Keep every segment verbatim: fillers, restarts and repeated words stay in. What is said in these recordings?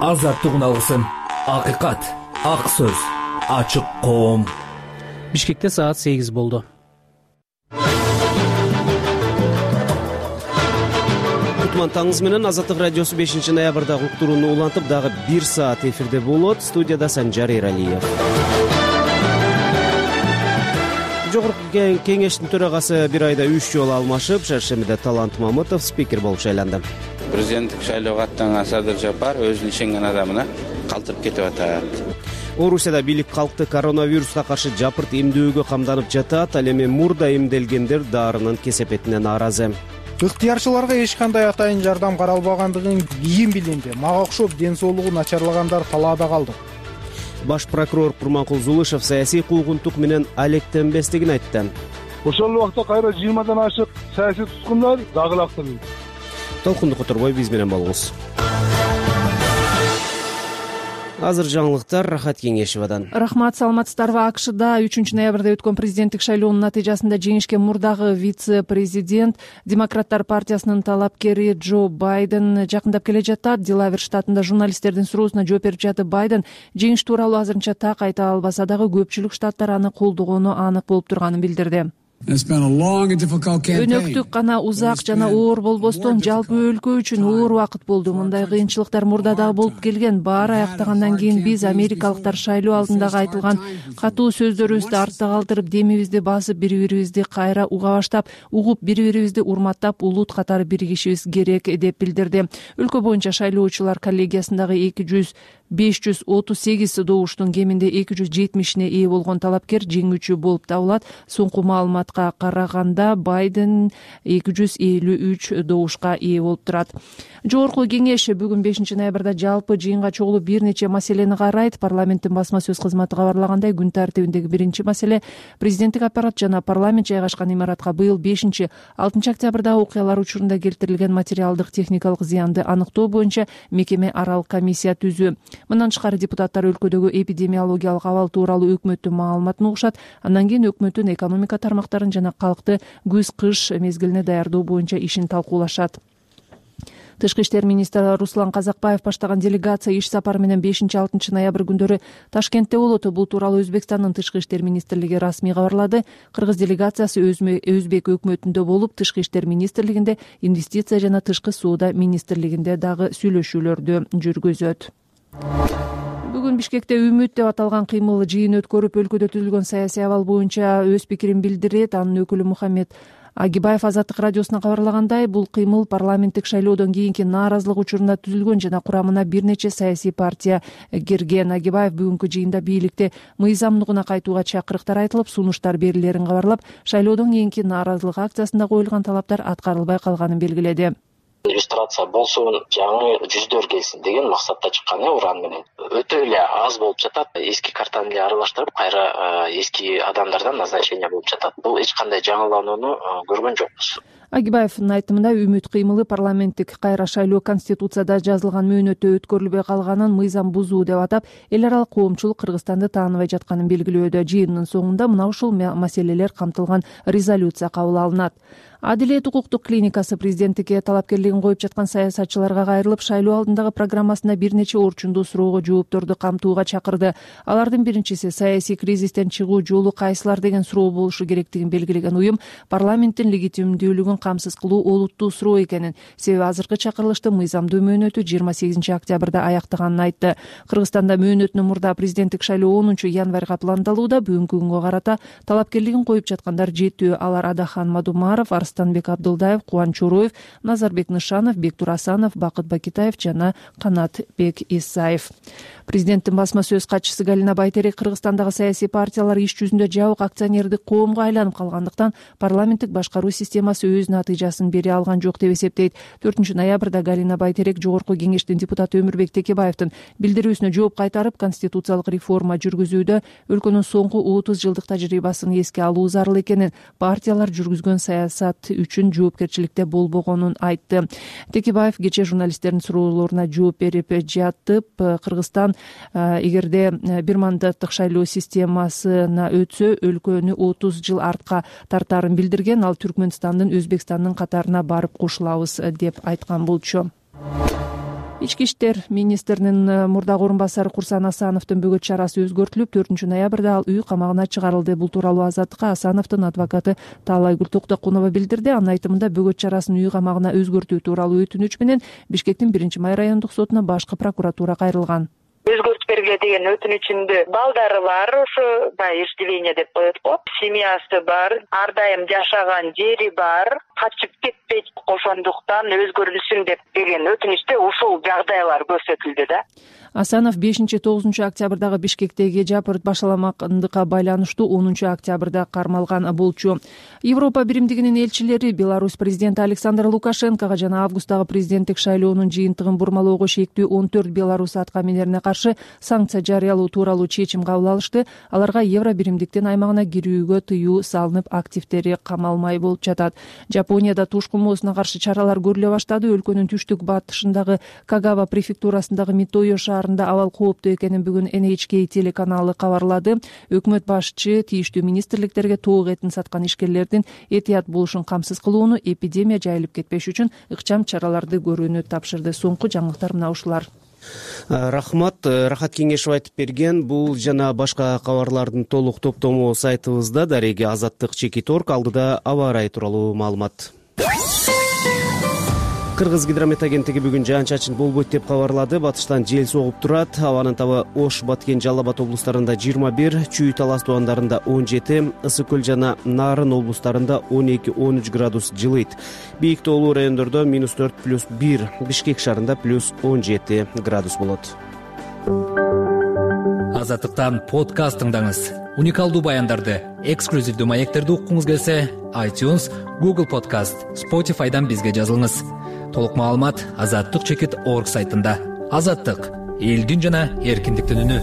азаттыгын алгысың. Акыйкат, ак сөз, ачык коом. Бишкекте саат сегиз болду. Кутман таңыз менен Азаттык радиосу бешинчи ноябрдагы уктурууну улантып дагы бир саат эфирде болот. Студияда Санжар Эралиев. Жогорку кеңештин төрагасы бир айда үч жолу алмашып, шаршемиде Талант Мамытов спикер болуп шайланды. Президенттик шайлоого аттанган Садыр Жапар өзүнүн ишенген адамына калтырып кетип атат. Орусияда бийлик калкты коронавируска каршы жапырт эмдөөгө камданып жатат. Ал эми мурда эмделгендер дарынын кесепетине нааразы. Ыктыярчыларга эч кандай атайын жардам каралбагандыгын кийин билинди. Мага окшоп ден соолугу начарлагандар талаада калды. Баш прокурор Курманкул Зулышев саясий куугунтук менен алектенбестигин айтты. Ошол убакта кайра жыйырмадан ашык саясий туткундар дагы лактырды. Толкунду которбой биз менен болуңуз. Азыр жаңылыктар Рахат Кеңешевадан. Рахмат, саламатсыздарбы. АКШда үчүнчү ноябрда өткөн президенттик шайлоонун натыйжасында жеңишке мурдагы вице-президент Демократтар партиясынын талапкери Джо Байден жакындап келе жатат. Делавер штатында журналисттердин суроосуна жооп берип жатып Байден жеңиш тууралуу азырынча так айта албаса дагы көпчүлүк штаттар аны колдогону анык болуп турганын билдирди. Өнөктүк гана узак жана оор болбостон жалпы өлкө үчүн оор убакыт болду. Мындай кыйынчылыктар мурда дагы болуп келген. Баары аяктагандан кийин биз америкалыктар шайлоо алдындагы айтылган катуу сөздөрүбүздү артта калтырып, демибизди басып, бири-бирибизди кайра уга баштап, угуп, бири-бирибизди урматтап, улут катары биригишибиз керек деп билдирди. Өлкө боюнча шайлоочулар коллегиясындагы эки жүз беш жүз отуз сегиз добуштун кеминде эки жүз жетимишине ээ болгон талапкер жеңүүчү болуп табылат. Соңку маалыматка караганда Байден эки жүз элүү үч добушка ээ болуп турат. Жогорку кеңеш бүгүн бешинчи ноябрда жалпы жыйынга чогулуп бир нече маселени карайт. Парламенттин басма сөз кызматы кабарлагандай, күн тартибиндеги биринчи маселе президенттик аппарат жана парламент жайгашкан имаратка быйыл бешинчи алтынчы октябрдагы окуялар учурунда келтирилген материалдык техникалык зыянды аныктоо боюнча мекеме аралык комиссия түзүү. Мындан тышкары депутаттар өлкөдөгү эпидемиологиялык абал тууралуу өкмөттүн маалыматын угушат. Андан кийин өкмөттүн экономика тармактарын жана калкты күз-кыш мезгилине даярдоо боюнча ишин талкуулашат. Тышкы иштер министри Руслан Казакбаев баштаган делегация иш сапары менен бешинчи алтынчы ноябрь күндөрү Ташкентте болот. Бул тууралуу Өзбекстандын тышкы иштер министрлиги расмий кабарлады. Кыргыз делегациясы Өзбек өкмөтүндө болуп, тышкы иштер министрлигинде, инвестиция жана тышкы соода министрлигинде дагы сүйлөшүүлөрдү жүргүзөт. Бүгүн Бишкекте Үмүт деп аталган кыймыл жыйын өткөрүп, өлкөдө түзүлгөн саясий абал боюнча өз пикирин билдирет. Анын өкүлү Мухаммед Агибаев Азаттык радиосуна кабарлагандай, бул кыймыл парламенттик шайлоодон кийинки нааразылык учурунда түзүлгөн жана курамына бир нече саясий партия кирген. Агибаев бүгүнкү жыйында бийликте мыйзамдыгына кайтууга чакырыктар айтылып, сунуштар берилерин кабарлап, шайлоодон кийинки нааразылык акциясында коюлган талаптар аткарылбай калганын белгиледи. Иллюстрация болсун, жаңы жүздөр келсин деген максатта чыккан уран менен. Өтө эле аз болуп жатат. Эски картаны эле аралаштырып, кайра эски адамдардан назначение болуп жатат. Бул эч кандай жаңыланууну көргөн жокпуз. Агибаевдин айтымында, Үмүт кыймылы парламенттик кайра шайлоо конституцияда жазылган мөөнөттө өткөрүлбөй калганын мыйзам бузуу деп атап, эл аралык коомчулук Кыргызстанды тааныбай жатканын белгилөөдө. Жыйындын соңунда мына ушул маселелер камтылган резолюция кабыл алынат. Адилет укуктук клиникасы президенттикке талапкерлигин коюп жаткан саясатчыларга кайрылып, шайлоо алдындагы программасында бир нече орчундуу суроого жоопторду камтууга чакырды. Алардын биринчиси саясий кризистен чыгуу жолу кайсылар деген суроо болушу керектигин белгилеген уюм, парламенттин легитимдүүлүгүн камсыз кылуу олуттуу суроо экенин, себеби азыркы чакырылыштын мыйзамдуу мөөнөтү жыйырма сегизинчи октябрда аяктаганын айтты. Кыргызстанда мөөнөтүнөн мурда президенттик шайлоо онунчу январга пландалууда. Бүгүнкү күнгө карата талапкерлигин коюп жаткандар жетүү. Алар Адахан Мадумаров, Арстанбек Абдылдаев, Кубан Чороев, Назарбек Нышанов, Бектур Асанов, Бакыт Бакитаев жана Канатбек Исаев. Президенттин басма сөз катчысы Галина Байтерек Кыргызстандагы саясий партиялар иш жүзүндө жабык акционердик коомго айланып калгандыктан парламенттик башкаруу системасы өз натыйжасын бере алган жок деп эсептейт. төртүнчү ноябрда Галина Байтерек Жогорку кеңештин депутаты Өмүрбек Текебаевдин билдирүүсүнө жооп кайтарып, конституциялык реформа жүргүзүүдө өлкөнүн соңку отуз жылдык тажрыйбасын эске алуу зарыл экенин, партиялар жүргүзгөн саясат үчүн жоопкерчиликте болбогонун айтты. Текебаев кечээ журналисттердин суроолоруна жооп берип жатып, Кыргызстан эгерде бир мандаттык шайлоо системасына өтсө, өлкөнү отуз жыл артка тартаарын билдирген. Ал Түркмөнстандын, Өзбекстандын катарына барып кошулабыз деп айткан болчу. Ички иштер министринин мурдагы орун басары Курсан Асановдун бөгөт чарасы өзгөртүлүп, төртүнчү ноябрда ал үй камагына чыгарылды. Бул тууралуу Азаттыкка Асановдун адвокаты Таалайгүл Токтокунова билдирди. Анын айтымында бөгөт чарасын үй камагына өзгөртүү тууралуу өтүнүч менен Бишкектин биринчи май райондук сотуна башкы прокуратура кайрылган. Өзгөртүп бергиле деген өтүнүчүндө балдары бар, ошо баягы иждивение деп коет го. Семьясы бар, ар дайым жашаган жери бар, качып кетпейт, ошондуктан өзгөрүлсүн деп деген өтүнүчтө ушул жагдайлар көрсөтүлдү да. Асанов бешинчи тогузунчу октябрдагы Бишкектеги жапырт башаламакындыкка байланыштуу онунчу октябрда кармалган болчу. Европа биримдигинин элчилери Беларусь президенти Александр Лукашенкого жана августтагы президенттик шайлоонун жыйынтыгын бурмалоого шектүү он төрт белорус аткаминерине каршы санкция жарыялоо тууралуу чечим кабыл алышты. Аларга евро биримдиктин аймагына кирүүгө тыюу салынып, активдери камалмай болуп жатат. Жапонияда туш кумоосуна каршы чаралар көрүлө баштады. Өлкөнүн түштүк батышындагы Кагава префектурасындагы Митойо шаарында абал кооптуу экенин бүгүн Эн Эйч Кей телеканалы кабарлады. Өкмөт башчы тийиштүү министрликтерге тоок этин саткан ишкерлердин этият болушун камсыз кылууну, эпидемия жайылып кетпеш үчүн ыкчам чараларды көрүүнү тапшырды. Соңку жаңылыктар мына ушулар. Рахмат, Рахат Кеңешов айтып берген. Бул жана башка кабарлардын толук топтому сайтыбызда. Дареги Азаттык Чекит орг алдыда аба ырайы тууралуу маалымат. Кыргыз гидромет агенттиги бүгүн жаан-чачын болбойт деп кабарлады. Батыштан жел согуп турат. Абанын табы Ош, Баткен, Жалал Абад облустарында жыйырма бир, Чүй, Талас тубандарында он жети, Ысык көл жана Нарын облустарында он эки он үч градус жылыйт. Бийик тоолуу райондордо минус төрт плюс бир, Бишкек шаарында плюс он жети градус болот. Азаттыктан подкаст тыңдаңыз. Уникалдуу баяндарды, эксклюзивдүү маектерди уккуңуз келсе, iTunes, Google Podcast, Spotify'дан бизге жазылыңыз. Толук маалымат азаттык чекит орг сайтында. Азаттык — элдин жана эркиндиктин үнү.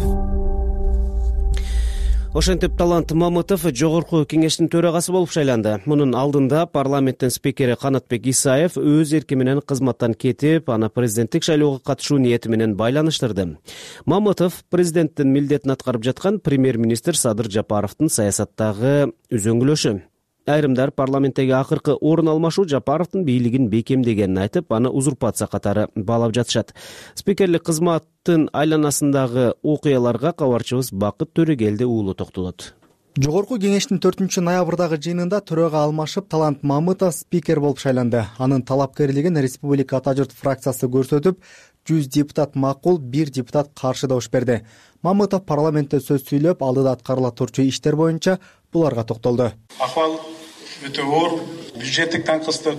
Ошентип Талант Мамытов жогорку кеңештин төрагасы болуп шайланды. Мунун алдында парламенттин спикери Канатбек Исаев өз эрки менен кызматтан кетип, аны президенттик шайлоого катышуу ниети менен байланыштырды. Мамытов президенттин милдетин аткарып жаткан премьер-министр Садыр Жапаровдун саясаттагы үзөңгүлөшү. Айрымдар парламенттеги акыркы орун алмашуу Жапаровдун бийлигин бекемдегенин айтып, аны узурпация катары баалап жатышат. Спикерлик кызматтын айланасындагы окуяларга кабарчыбыз Бакыт Төрөгелди уулу токтолот. Жогорку кеңештин төртүнчү ноябрдагы жыйынында төрага алмашып, Талант Мамытов спикер болуп шайланды. Анын талапкерлигин Республика Ата журт фракциясы көрсөтүп, жүз депутат макул, бир депутат каршы добуш берди. Мамытов парламентте сөз сүйлөп, алдыда аткарыла турчу иштер боюнча буларга токтолду. Акыбал өтө оор, бюджеттик таңкыстык,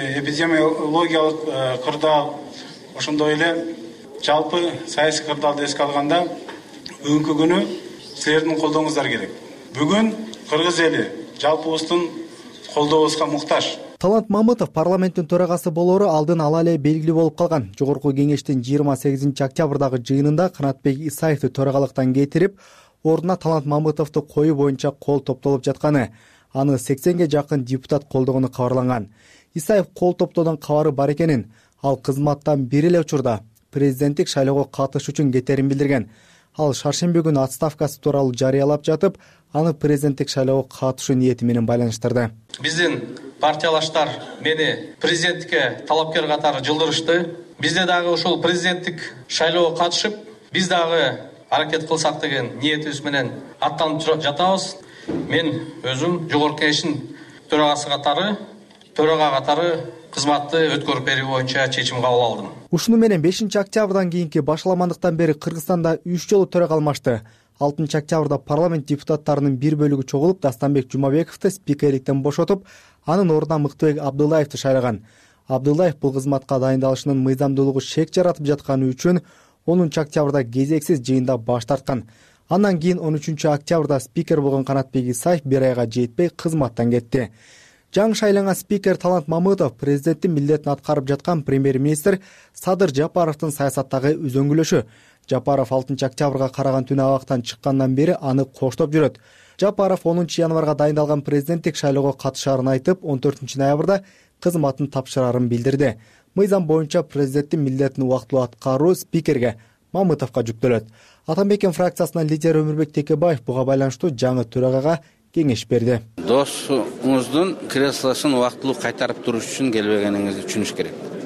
эпидемиологиялык кырдаал, ошондой эле жалпы саясий кырдаалды эске алганда бүгүнкү күнү силердин колдооңуздар керек. Бүгүн кыргыз эли жалпыбыздын колдообузга муктаж. Талант Мамытов парламенттин төрагасы болору алдын ала эле белгилүү болуп калган. Жогорку кеңештин жыйырма сегизинчи октябрдагы жыйынында Канатбек Исаевди төрагалыктан кетирип, ордуна Талант Мамытовду коюу боюнча кол топтолуп жатканы, аны сексенге жакын депутат колдогону кабарланган. Исаев кол топтоодон кабары бар экенин, ал кызматтан бир эле учурда президенттик шайлоого катышуу үчүн кетерин билдирген. Ал шаршемби күнү отставкасы тууралуу жарыялап жатып, аны президенттик шайлоого катышуу ниети менен байланыштырды. Биздин партиялаштар мени президенттикке талапкер катары жылдырышты. Бизде дагы ушул президенттик шайлоого катышып, биз дагы аракет кылсак деген ниетибиз менен аттанып жатабыз. Мен өзүм жогорку кеңештин төрагасы катары, төрага катары кызматты өткөрүп берүү боюнча чечим кабыл алдым. Ушуну менен бешинчи октябрдан кийинки башаламандыктан бери Кыргызстанда үч жолу төрага алмашты. алтынчы октябрда парламент депутаттарынын бир бөлүгү чогулуп, Дастамбек Жумабековду спикерликтен бошотуп, анын ордуна Мыктыбек Абдылаевди шайлаган. Абдылаев бул кызматка дайындалышынын мыйзамдуулугу шек жаратып жатканы үчүн онунчу октябрда кезексиз жыйында баш тарткан. Андан кийин он үчүнчү октябрда спикер болгон Канатбек Исаев бир айга жетпей кызматтан кетти. Жаңы шайланган спикер Талант Мамытов президенттин милдетин аткарып жаткан премьер-министр Садыр Жапаровдун саясаттагы үзөңгүлөшү. Жапаров алтынчы октябрга караган түнү абактан чыккандан бери аны коштоп жүрөт. Жапаров онунчу январга дайындалган президенттик шайлоого катышаарын айтып, он төртүнчү ноябрда кызматын тапшырарын билдирди. Мыйзам боюнча президенттин милдетин убактылуу аткаруу спикерге Мамытовго жүктөлөт. Атамбекен фракциясынын лидери Өмүрбек Текебаев буга байланыштуу жаңы төрагага кеңеш берди. Досуңуздун креслосун убактылуу кайтарып туруш үчүн келбегениңизди түшүнүш керек.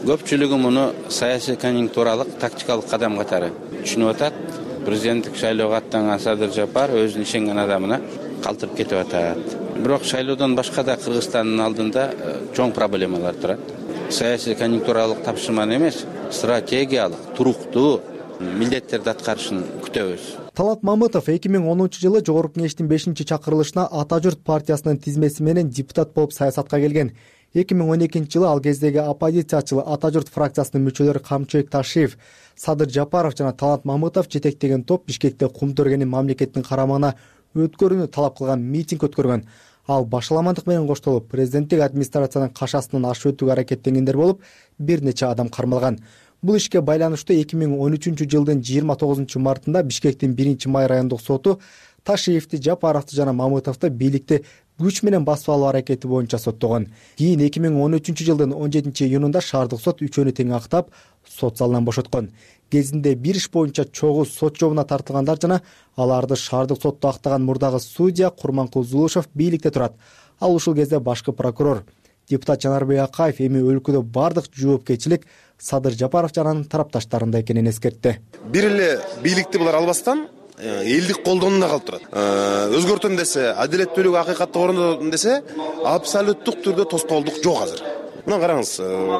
көпчүлүгү муну саясий конъюнктуралык тактикалык кадам катары түшүнүп атат. Президенттик шайлоого аттанган Садыр Жапаров өзүнүн ишенген адамына калтырып кетип атат. Бирок шайлоодон башка да Кыргызстандын алдында чоң проблемалар турат. Саясий конъюнктуралык тапшырманы эмес, стратегиялык, туруктуу милдеттерди аткарышын күтөбүз. Талат Мамытов эки миң онунчу жылы Жогорку Кеңештин бешинчи чакырылышына Ата журт партиясынын тизмеси менен депутат болуп саясатка келген. эки миң он экинчи жылы ал кездеги оппозициячы Ата журт фракциясынын мүчөлөрү Камчыбек Ташиев, Садыр Жапаров жана Талат Мамытов жетектеген топ Бишкекте кум төргенин мамлекеттин карамагына өткөрүүнү талап кылган митинг өткөргөн. Ал башаламандык менен коштолуп, президенттик администрациянын кашасынан ашып өтүүгө аракеттенгендер болуп, бир нече адам кармалган. Бул ишке байланыштуу эки миң он үчүнчү жылдын жыйырма тогузунчу мартында Бишкектин биринчи май райондук соту Ташиевди, Жапаровду жана Мамытовду бийликти күч менен басып алуу аракети боюнча соттогон. Кийин эки миң он үчүнчү жылдын он жетинчи июнунда шаардык сот үчөөнү тең актап, сот залынан бошоткон. Кезинде бир иш боюнча чогуу сот жообуна тартылгандар жана аларды шаардык сотто актаган мурдагы судья Курманкул Зулушев бийликте турат. Ал ушул кезде башкы прокурор. Депутат Жанарбек Акаев эми өлкөдө бардык жоопкерчилик Садыр Жапаров жана анын тарапташтарында экенин эскертти. Бир эле бийликти булар албастан элдик колдонууда калып турат. Өзгөртөм десе, адилеттүүлүк акыйкатты орондотом десе, абсолюттук түрдө тоскоолдук жок азыр. Мына караңыз,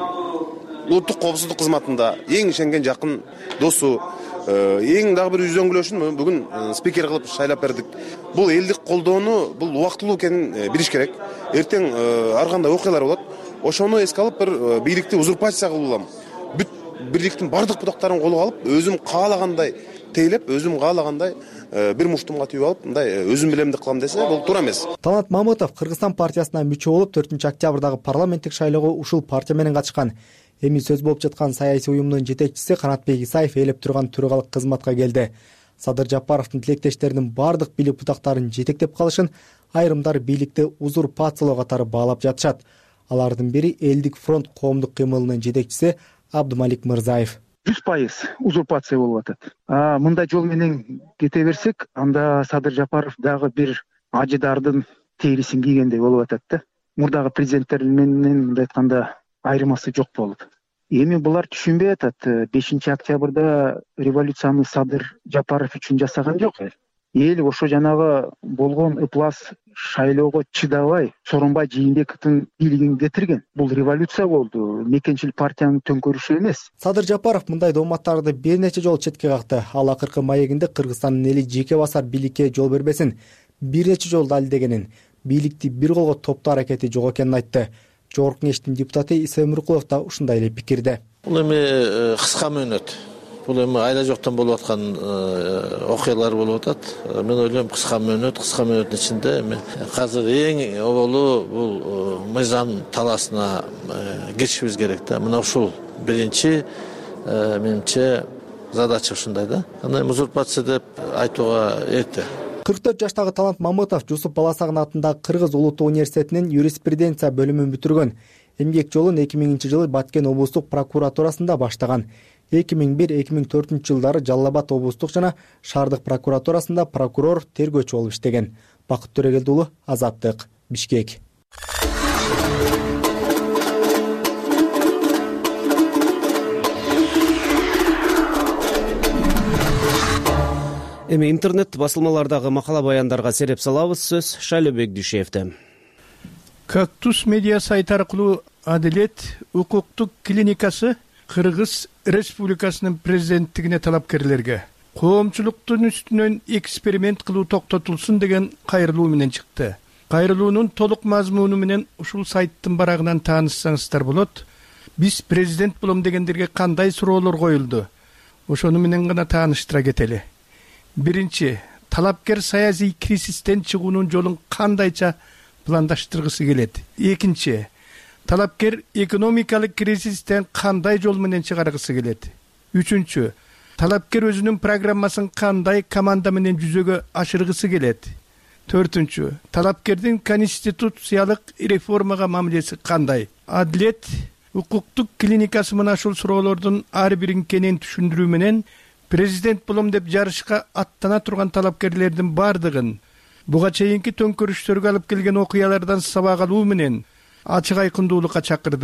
улуттук коопсуздук кызматында эң ишенген жакын досу, эң дагы бир үзөңгүлөшүн бүгүн спикер кылып шайлап бердик. Бул элдик колдоону, бул убактылуу экенин билиш керек. Эртең ар кандай окуялар болот. Ошону эске алып бир бийликти узурпация кылуулам. Бүт бийликтин бардык бутактарын колго алып, өзүм каалагандай тейлеп, өзүм каалагандай бир муштумга түйүп алып, мындай өзүм билем деп кылам десе, бул туура эмес. Талат Мамытов Кыргызстан партиясына мүчө болуп, төртүнчү октябрдагы парламенттик шайлоого ушул партия менен катышкан. Эми сөз болуп жаткан саясий уюмдун жетекчиси Канатбек Исаев ээлеп турган төрөгалык кызматка келди. Садыр Жапаровдун тилектештеринин бардык бийлик бутактарын жетектеп калышын айрымдар бийликти узурпациялоо катары баалап жатышат. Алардын бири Элдик фронт коомдук кыймылынын жетекчиси Абдымалик Мырзаев. жүз пайыз узурпация болуп атат. А мындай жол менен кете берсек, анда Садыр Жапаров дагы бир ажыдардын терисин кийгендей болуп атат да. Мурдагы президенттер менен мындай айтканда айырмасы жок болуп. Эми булар түшүнбөй атат. бешинчи октябрда революцияны Садыр Жапаров үчүн жасаган жок. Эл ошо жанагы болгон ыплас шайлоого чыдабай Сооронбай Жээнбековдун бийлигин кетирген. Бул революция болду, мекенчил партиянын төңкөрүшү эмес. Садыр Жапаров мындай дооматтарды бир нече жолу четке какты. Ал акыркы маегинде Кыргызстандын эли жеке басар бийликке жол бербесин бир нече жолу далилдегенин, бийликти бир колго топтоо аракети жок экенин айтты. Жогорку Кеңештин депутаты Иса Өмүркулов да ушундай эле пикирде. Бул эми кыска мөөнөт. Бул эми айла жоктон болуп аткан окуялар болуп атат. Мен ойлойм кыска мөөнөт, кыска мөөнөттүн ичинде эми азыр эң оболу бул мыйзам талаасына киришибиз керек да. Мына ушул биринчи менимче задача ушундай да. Аны узурпация деп айтууга эрте. кырк төрт жаштагы Талат Мамытов Жусуп Баласагын атындагы Кыргыз улуттук университетинин юриспруденция бөлүмүн бүтүргөн. Эмгек жолун эки миңинчи жылы Баткен облустук прокуратурасында баштаган. эки миң бир эки миң төртүнчү жылдары Жалал Абад облустук жана шаардык прокуратурасында прокурор, тергөөчү болуп иштеген. Бакыт Төрөгелди уулу, Азаттык, Бишкек. Эми интернет басылмалардагы макала баяндарга сереп салабыз. Сөз Шайлообек Дүйшеевде. Кактус медиа сайты аркылуу Адилет укуктук клиникасы Кыргыз Республикасынын президенттигине талапкерлерге коомчулуктун үстүнөн эксперимент кылуу токтотулсун деген кайрылуу менен чыкты. Кайрылуунун толук мазмуну менен ушул сайттын барагынан таанышсаңыздар болот. Биз президент болом дегендерге кандай суроолор коюлду? Ошону менен гана тааныштыра кетели. Биринчи, талапкер саясий кризистен чыгуунун жолун кандайча пландаштыргысы келет. Экинчи, талапкер экономикалык кризистен кандай жол менен чыгаргысы келет. Үчүнчү, талапкер өзүнүн программасын кандай команда менен жүзөгө ашыргысы келет. Төртүнчү, талапкердин конституциялык реформага мамилеси кандай? Адилет укуктук клиникасы мына ушул суроолордун ар бирин кенен түшүндүрүү менен президент болом деп жарышка аттана турган талапкерлердин бардыгын буга чейинки төңкөрүштөргө алып келген окуялардан сабак алуу менен ачык айкындуулукка чакырды.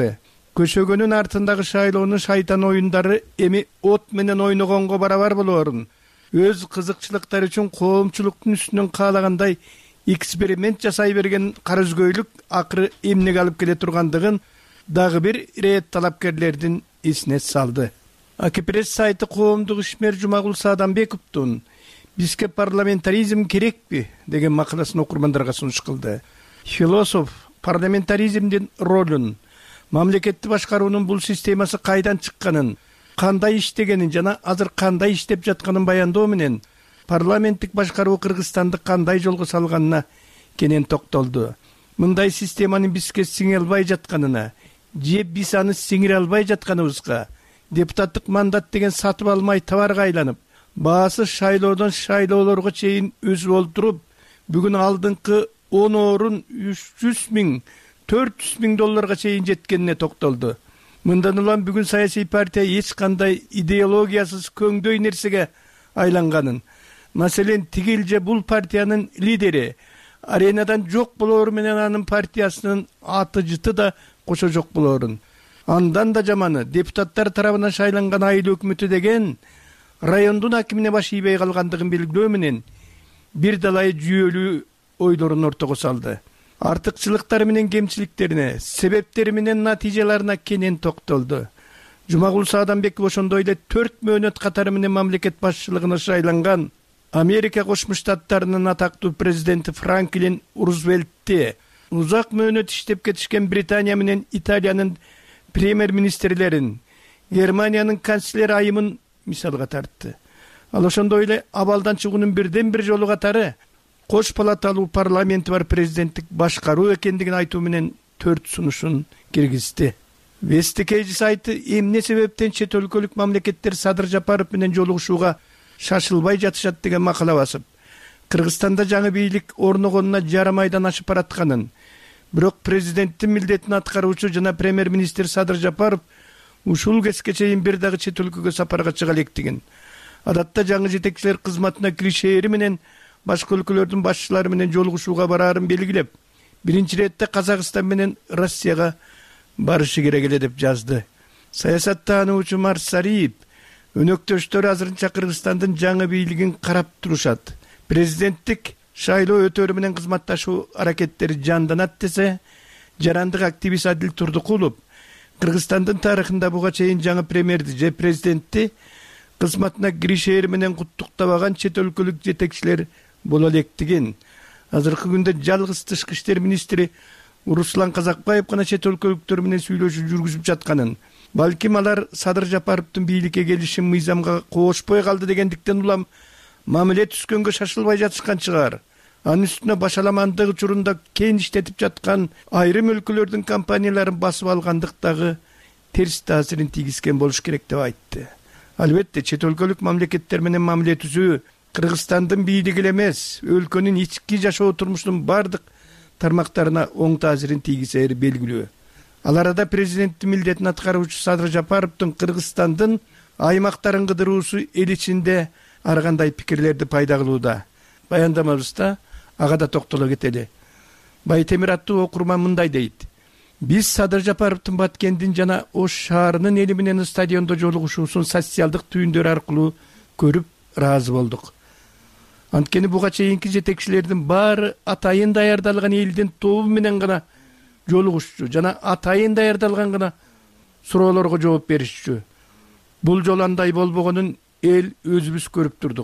көшөгөнүн артындагы шайлоонун шайтан оюндары эми от менен ойногонго барабар болоорун, өз кызыкчылыктары үчүн коомчулуктун үстүнөн каалагандай эксперимент жасай берген карызгөйлүк акыры эмнеге алып келе тургандыгын дагы бир ирет талапкерлердин эсине салды. Акипресс сайты коомдук ишмер Жумагул Саадамбековдун «Бизге парламентаризм керекпи?» деген макаласын окурмандарга сунуш кылды. Философ парламентаризмдин ролун, мамлекетти башкаруунун бул системасы кайдан чыкканын, кандай иштегенин жана азыр кандай иштеп жатканын баяндоо менен парламенттик башкаруу Кыргызстанды кандай жолго салганына кенен токтолду. Мындай системанын бизге сиңе албай жатканына же биз аны сиңире албай жатканыбызга, депутаттык мандат деген сатып алмай товарга айланып, баасы шайлоодон шайлоолорго чейин өсүп олтуруп, бүгүн алдыңкы он орун үч жүз миң, төрт жүз миң долларга чейин жеткенине токтолду. Мындан улам бүгүн саясий партия эч кандай идеологиясыз көңдөй нерсеге айланганын, маселен тигил же бул партиянын лидери аренадан жок болоору менен анын партиясынын аты жыты да кошо жок болоорун. Андан да жаманы, депутаттар тарабынан шайланган айыл өкмөтү деген райондун акимине баш ийбей калгандыгын белгилөө менен бир далай жүйөлүү ойлорун ортого салды. Артыкчылыктары менен кемчиликтерине, себептери менен натыйжаларына кенен токтолду. Жумагул Саадамбеков ошондой эле төрт мөөнөт катары менен мамлекет башчылыгына шайланган Америка Кошмо Штаттарынын атактуу президенти Франклин Рузвельтти, узак мөөнөт иштеп кетишкен Британия менен Италиянын премьер-министрлерин, Германиянын канцлер айымын мисалга тартты. Ал ошондой эле абалдан чыгуунун бирден бир жолу катары кош палаталуу парламенти бар президенттик башкаруу экендигин айтуу менен төрт сунушун киргизди. Вестикейжи сайты эмне себептен чет өлкөлүк мамлекеттер Садыр Жапаров менен жолугушууга шашылбай жатышат деген макала басып, Кыргызстанда жаңы бийлик орногонуна жарым айдан ашып баратканын, бирок президенттин милдетин аткаруучу жана премьер-министр Садыр Жапаров ушул кезге чейин бир дагы чет өлкөгө сапарга чыга электигин, адатта жаңы жетекчилер кызматына киришери менен башка өлкөлөрдүн башчылары менен жолугушууга бараарын белгилеп, биринчи иретте Казакстан менен Россияга барышы керек эле деп жазды. Саясаттануучу Марсариев, өнөктөштөрү азырынча Кыргызстандын жаңы бийлигин карап турушат. Президенттик шайлоо өтөрү менен кызматташуу аракеттери жанданат десе, жарандык активист Адил Турдукулов Кыргызстандын тарыхында буга чейин жаңы премьерди же президентти кызматына киришери менен куттуктабаган чет өлкөлүк жетекчилер боло электигин, азыркы күндө жалгыз тышкы иштер министри Руслан Казакбаев гана чет өлкөлүктөр менен сүйлөшүү жүргүзүп жатканын, балким алар Садыр Жапаровдун бийликке келишин мыйзамга кошпой калды дегендиктен улам мамиле түскөнгө шашылбай жатышкан чыгар. Анын үстүнө башаламандык учурунда кең иштетип жаткан айрым өлкөлөрдүн компанияларын басып алгандык дагы терс таасирин тийгизген болуш керек деп айтты. Албетте, чет өлкөлүк мамлекеттер менен мамиле түзүү Кыргызстандын бийлиги эле эмес, өлкөнүн ички жашоо турмушунун бардык тармактарына оң таасирин тийгизери белгилүү. Ал арада президенттин милдетин аткаруучу Садыр Жапаровдун Кыргызстандын аймактарын кыдыруусу эл ичинде ар кандай пикирлерди пайда кылууда. Баяндамабызда ага да токтоло кетели. Байтемир аттуу окурман мындай дейт: биз Садыр Жапаровдун Баткендин жана Ош шаарынын эли менен стадиондо жолугушуусун социалдык түйүндөр аркылуу көрүп ыраазы болдук. Анткени буга чейинки жетекчилердин баары атайын даярдалган элдин тобу менен гана жолугушчу жана атайын даярдалган гана суроолорго жооп беришчү. Бул жолу андай болбогонун эл өзүбүз көрүп турдук.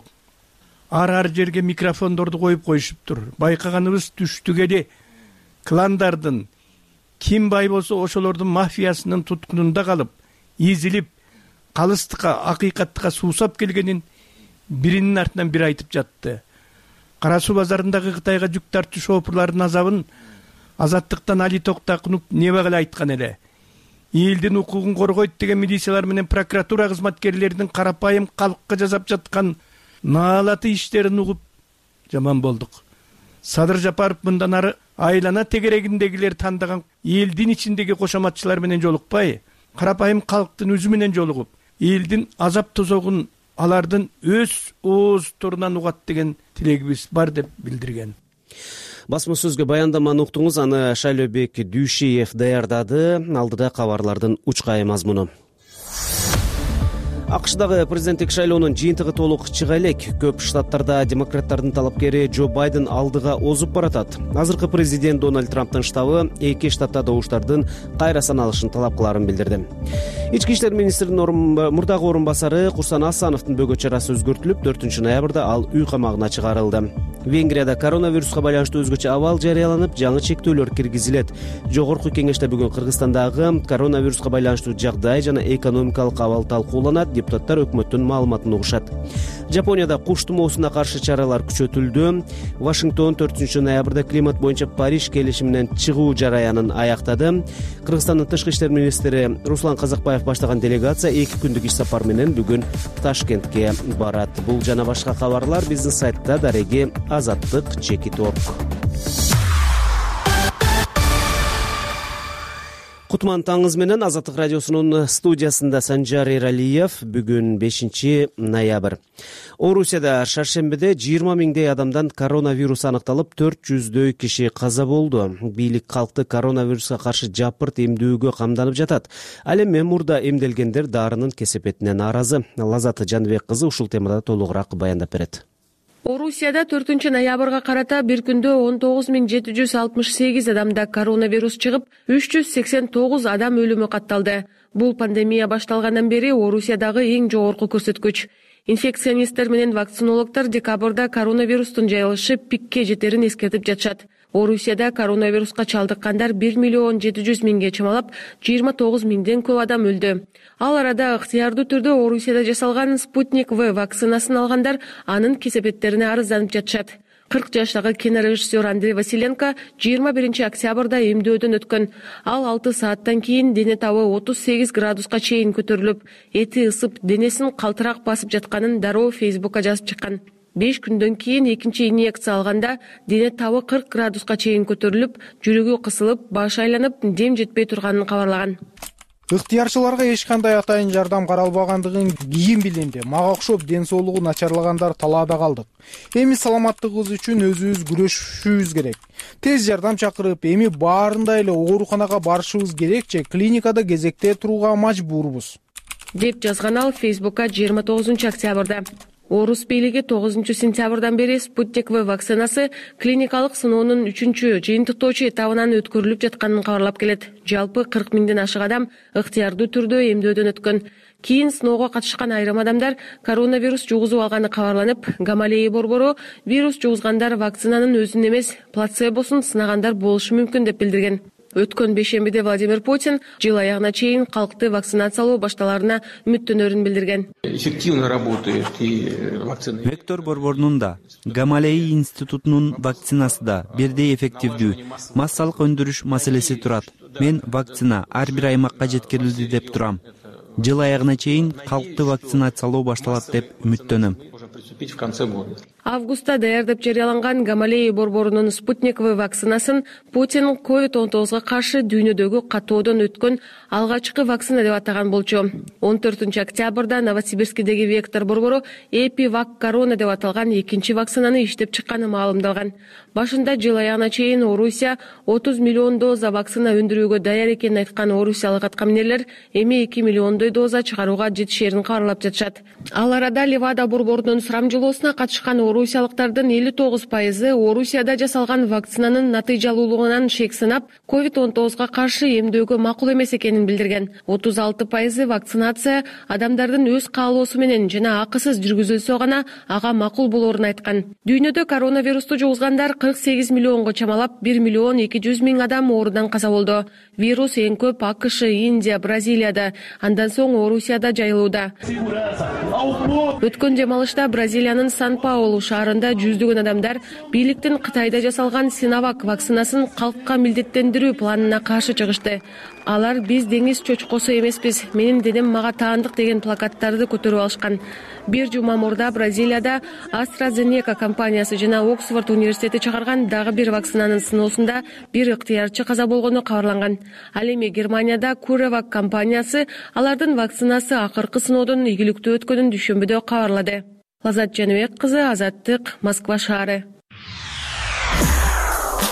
Ар-ар жерге микрофондорду коюп коюшуптур. Байкаганыбыз түштүк эли кландардын ким бай болсо ошолордун мафиясынын туткунунда калып, изилип, калыстыкка, акыйкаттыкка суусап келгенин биринин артынан бири айтып жатты. Кара суу базарындагы Кытайга жүк тартуу шоопурлардын азабын Азаттыктан Али Токтакунов небе эле айткан эле. Элдин укугун коргойт деген милициялар менен прокуратура кызматкерлеринин карапайым калкка жасап жаткан наалаты иштерин угуп жаман болдук. Садыр Жапаров мындан ары айлана тегерегиндегилер тандаган элдин ичиндеги кошоматчылар менен жолукпай, карапайым калктын өзү менен жолугуп, элдин азап тозогун алардын өз оозторунан угат деген тилегибиз бар деп билдирген. Басма сөзгө баяндаманы уктуңуз, аны Шайлообек Дүйшиев даярдады. Алдыда кабарлардын учкай мазмуну. АКШдагы президенттик шайлоонун жыйынтыгы толук чыга элек. Көп штаттарда демократтардын талапкери Джо Байден алдыга озуп баратат. Азыркы президент Дональд Трамптын штабы эки штатта добуштардын кайра саналышын талап кыларын билдирди. Ички иштер министринин мурдагы орун басары Курсан Асановдун бөгөт чарасы өзгөртүлүп, төртүнчү ноябрда ал үй камагына чыгарылды. Венгрияда коронавируска байланыштуу өзгөчө абал жарыяланып, жаңы чектөөлөр киргизилет. Жогорку кеңеште бүгүн Кыргызстандагы коронавируска байланыштуу жагдай жана экономикалык абал талкууланат. Депутаттар өкмөттүн маалыматын угушат. Жапонияда куш тумоосуна каршы чаралар күчөтүлдү. Вашингтон төртүнчү ноябрда климат боюнча Париж келишиминен чыгуу жараянын аяктады. Кыргызстандын тышкы иштер министри Руслан Казакбаев баштаган делегация эки күндүк иш сапар менен бүгүн Ташкентке барат. Бул жана башка кабарлар биздин сайтта дареги азаттык чекит орг. Кутман таңыз менен Азаттык радиосунун студиясында Санжар Эралиев. Бүгүн бешинчи ноябрь. Орусияда шаршембиде жыйырма миңдей адамдан коронавирус аныкталып, төрт жүздөй киши каза болду. Бийлик калкты коронавируска каршы жапырт эмдүүгө камданып жатат. Ал эми мурда эмделгендер дарынын кесепетине нааразы. Лазат Жаныбек кызы ушул темада толугураак баяндап берет. Орусияда төртүнчү ноябрга карата бир күндө он тогуз миң жети жүз алтымыш сегиз адамда коронавирус чыгып, үч жүз сексен тогуз адам өлүмү катталды. Бул пандемия башталгандан бери Орусиядагы эң жогорку көрсөткүч. Инфекционисттер менен вакцинологдор декабрда коронавирустун жайылышы пикке жетерин эскертип жатышат. Орусияда коронавируска чалдыккандар бир миллион жети жүз миңге чамалап, жыйырма тогуз миңден көп адам өлдү. Ал арада ыктыярдуу түрдө Орусияда жасалган Спутник В вакцинасын алгандар анын кесепеттерине арызданып жатышат. кырк жаштагы кинорежиссер Андрей Василенко жыйырма биринчи октябрда эмдөөдөн өткөн. Ал алты сааттан кийин дене табы отуз сегиз градуска чейин көтөрүлүп, эти ысып, денесин калтырак басып жатканын дароо Фейсбукка жазып чыккан. беш күндөн кийин экинчи инъекция алганда дене табы кырк градуска чейин көтөрүлүп, жүрөгү кысылып, башы айланып, дем жетпей турганын кабарлаган. Ыктыярчыларга эч кандай атайын жардам каралбагандыгын кийин билинди. Мага окшоп ден соолугу начарлагандар талаада калдык. Эми саламаттыгыбыз үчүн өзүбүз күрөшүшүбүз керек. Тез жардам чакырып, эми баарында эле ооруканага барышыбыз керек же клиникада кезекте турууга мажбурбуз, деп жазган ал Фейсбукка жыйырма тогузунчу октябрда. Орус бийлиги тогузунчу сентябрдан бери Спутник В вакцинасы клиникалык сыноонун үчүнчү жыйынтыктоочу этабынан өткөрүлүп жатканын кабарлап келет. Жалпы кырк миңден ашык адам ыктыярдуу түрдө эмдөөдөн өткөн. Кийин сыноого катышкан айрым адамдар коронавирус жугузуп алганы кабарланып, Гамалеи борбору вирус жугузгандар вакцинанын өзүн эмес, плацебосун сынагандар болушу мүмкүн деп билдирген. Өткөн бейшембиде Владимир Путин жыл аягына чейин калкты вакцинациялоо башталарына үмүттөнөрүн билдирген. Эффективно работает и вакцина. Вектор борборунун да, Гамалеи институтунун вакцинасы да бирдей эффективдүү. Массалык өндүрүш маселеси турат. Мен вакцина ар бир аймакка жеткирилди деп турам. Жыл аягына чейин калкты вакцинациялоо башталат деп үмүттөнөм. Августта даярдап жарыяланган Гамалеи борборунун Спутник В вакцинасын Путин ковид он тогузга каршы дүйнөдөгү катоодон өткөн алгачкы вакцина деп атаган болчу. он төртүнчү октябрда Новосибирскидеги Вектор борбору Эпивак Корона деп аталган экинчи вакцинаны иштеп чыкканы маалымдалган. Башында жыл аягына чейин Орусия отуз миллион доза вакцина өндүрүүгө даяр экенин айткан орусиялык аткаминерлер эми эки миллиондой доза чыгарууга жетишерин кабарлап жатышат. Ал арада Левада борборунун сурамжылоосуна катышкан орусиялыктардын элүү тогуз пайызы Орусияда жасалган вакцинанын натыйжалуулугунан шек сынап, ковид он тогузга каршы эмдөөгө макул эмес экенин билдирген. отуз алты пайызы вакцинация адамдардын өз каалоосу менен жана акысыз жүргүзүлсө гана ага макул болоорун айткан. Дүйнөдө коронавирусту жугузгандар кырк сегиз миллионго чамалап, бир миллион эки жүз миң адам оорудан каза болду. Вирус эң көп АКШ, Индия, Бразилияда, андан соң Орусияда жайылууда. Өткөн демалышта Бразилиянын Сан-Паулу шаарында жүздөгөн адамдар бийликтин Кытайда жасалган Синовак вакцинасын калкка милдеттендирүү планына каршы чыгышты. Алар биз деңиз чочкосу эмеспиз, менин денем мага таандык деген плакаттарды көтөрүп алышкан. Бир жума мурда Бразилияда AstraZeneca компаниясы жана Оксфорд университети чыгарган дагы бир вакцинанын сыноосунда бир ыктыярчы каза болгону кабарланган. Ал эми Германияда CureVac компаниясы алардын вакцинасы акыркы сыноодон ийгиликтүү өткөнүн дүйшөмбүдө кабарлады. Лазат Жаныбек кызы, Азаттык, Москва шаары.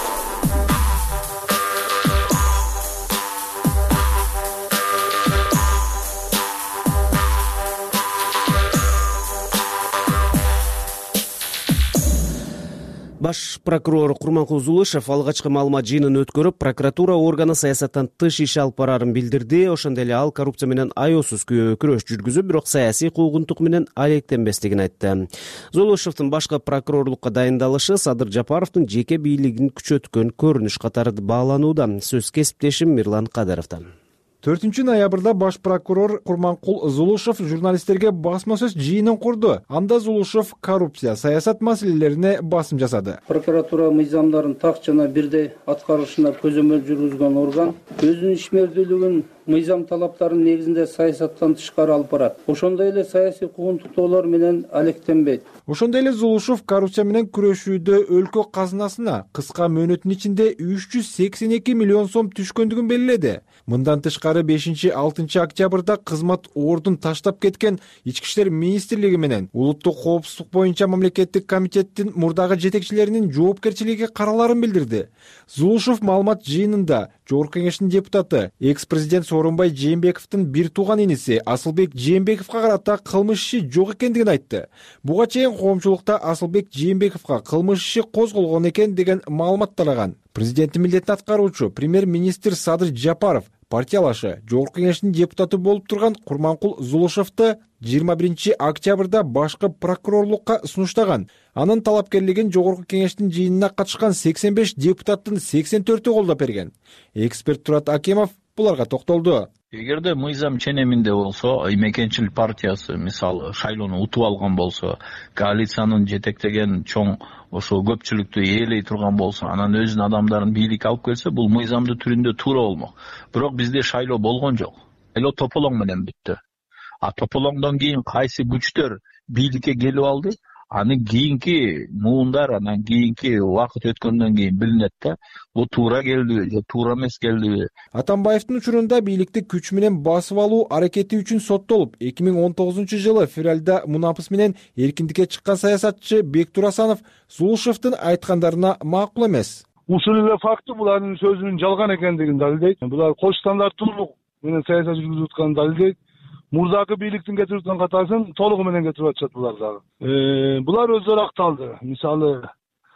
Баш прокурор Курманкул Зулушев алгачкы маалымат жыйынын өткөрүп, прокуратура органы саясаттан тыш иш алып барарын билдирди. Ошондой эле ал коррупция менен аеосуз күрөш жүргүзүп, бирок саясий куугунтук менен алектенбестигин айтты. Зулушевдин башка прокурорлукка дайындалышы Садыр Жапаровдун жеке бийлигин күчөткөн көрүнүш катары бааланууда. Сөз кесиптешим Мирлан Кадыровдон. төртүнчү ноябрда баш прокурор Курманкул Зулушев журналисттерге басма сөз жыйынын курду. Анда Зулушев коррупция, саясат маселелерине басым жасады. Прокуратура мыйзамдарын так жана бирдей аткарышына көзөмөл жүргүзгөн орган өзүнүн ишмердүүлүгүн мыйзам талаптарынын негизинде саясаттан тышкары алып барат. Ошондой эле саясий куугунтуктоолор менен алектенбейт. Ошондой эле Зулушев коррупция менен күрөшүүдө өлкө казынасына кыска мөөнөттүн ичинде үч жүз сексен эки миллион сом түшкөндүгүн белгиледи. Мындан тышкары бешинчи алтынчы октябрда кызмат ордун таштап кеткен Ички иштер министрлиги менен улуттук коопсуздук боюнча мамлекеттик комитеттин мурдагы жетекчилеринин жоопкерчилиги караларын билдирди. Зулушев маалымат жыйынында Жогорку кеңештин депутаты, экс-президент Сооронбай Жээнбековдун бир тууган иниси Асылбек Жээнбековго карата кылмыш иши жок экендигин айтты. Буга чейин коомчулукта Асылбек Жээнбековго кылмыш иши козголгон экен деген маалымат тараган. Президенттин милдетин аткаруучу премьер-министр Садыр Жапаров партиялашы Жогорку кеңештин депутаты болуп турган Курманкул Зулушевду жыйырма биринчи октябрда башкы прокурорлукка сунуштаган. Анын талапкерлигин Жогорку кеңештин жыйынына катышкан сексен беш депутаттын сексен төртү колдоп берген. Эксперт Турат Акимов буларга токтолду. Эгерде мыйзам ченеминде болсо, мекенчил партиясы мисалы шайлоону утуп алган болсо, коалициянын жетектеген чоң ошо көпчүлүктү ээлей турган болсо, анан өзүнүн адамдарын бийликке алып келсе, бул мыйзамдын түрүндө туура болмок. Бирок бизде шайлоо болгон жок. Эле тополоң менен бүттү. А тополоңдон кийин кайсы күчтөр бийликке келип алды? Анын кийинки муундар, анан кийинки убакыт өткөндөн кийин билинет да, бул туура келдиби же туура эмес келдиби. Атамбаевдин учурунда бийликти күч менен басып алуу аракети үчүн соттолуп, эки миң он тогузунчу жылы февралда мунапыс менен эркиндикке чыккан саясатчы Бектур Асанов Зулушевдин айткандарына макул эмес. Ушул эле факты булардын сөзүнүн жалган экендигин далилдейт. Булар кош стандарттуулук менен саясат жүргүзүп атканын далилдейт. Мурдагы бийликтин кетирип аткан катасын толугу менен кетирип атышат булар дагы. Булар өздөрү акталды. Мисалы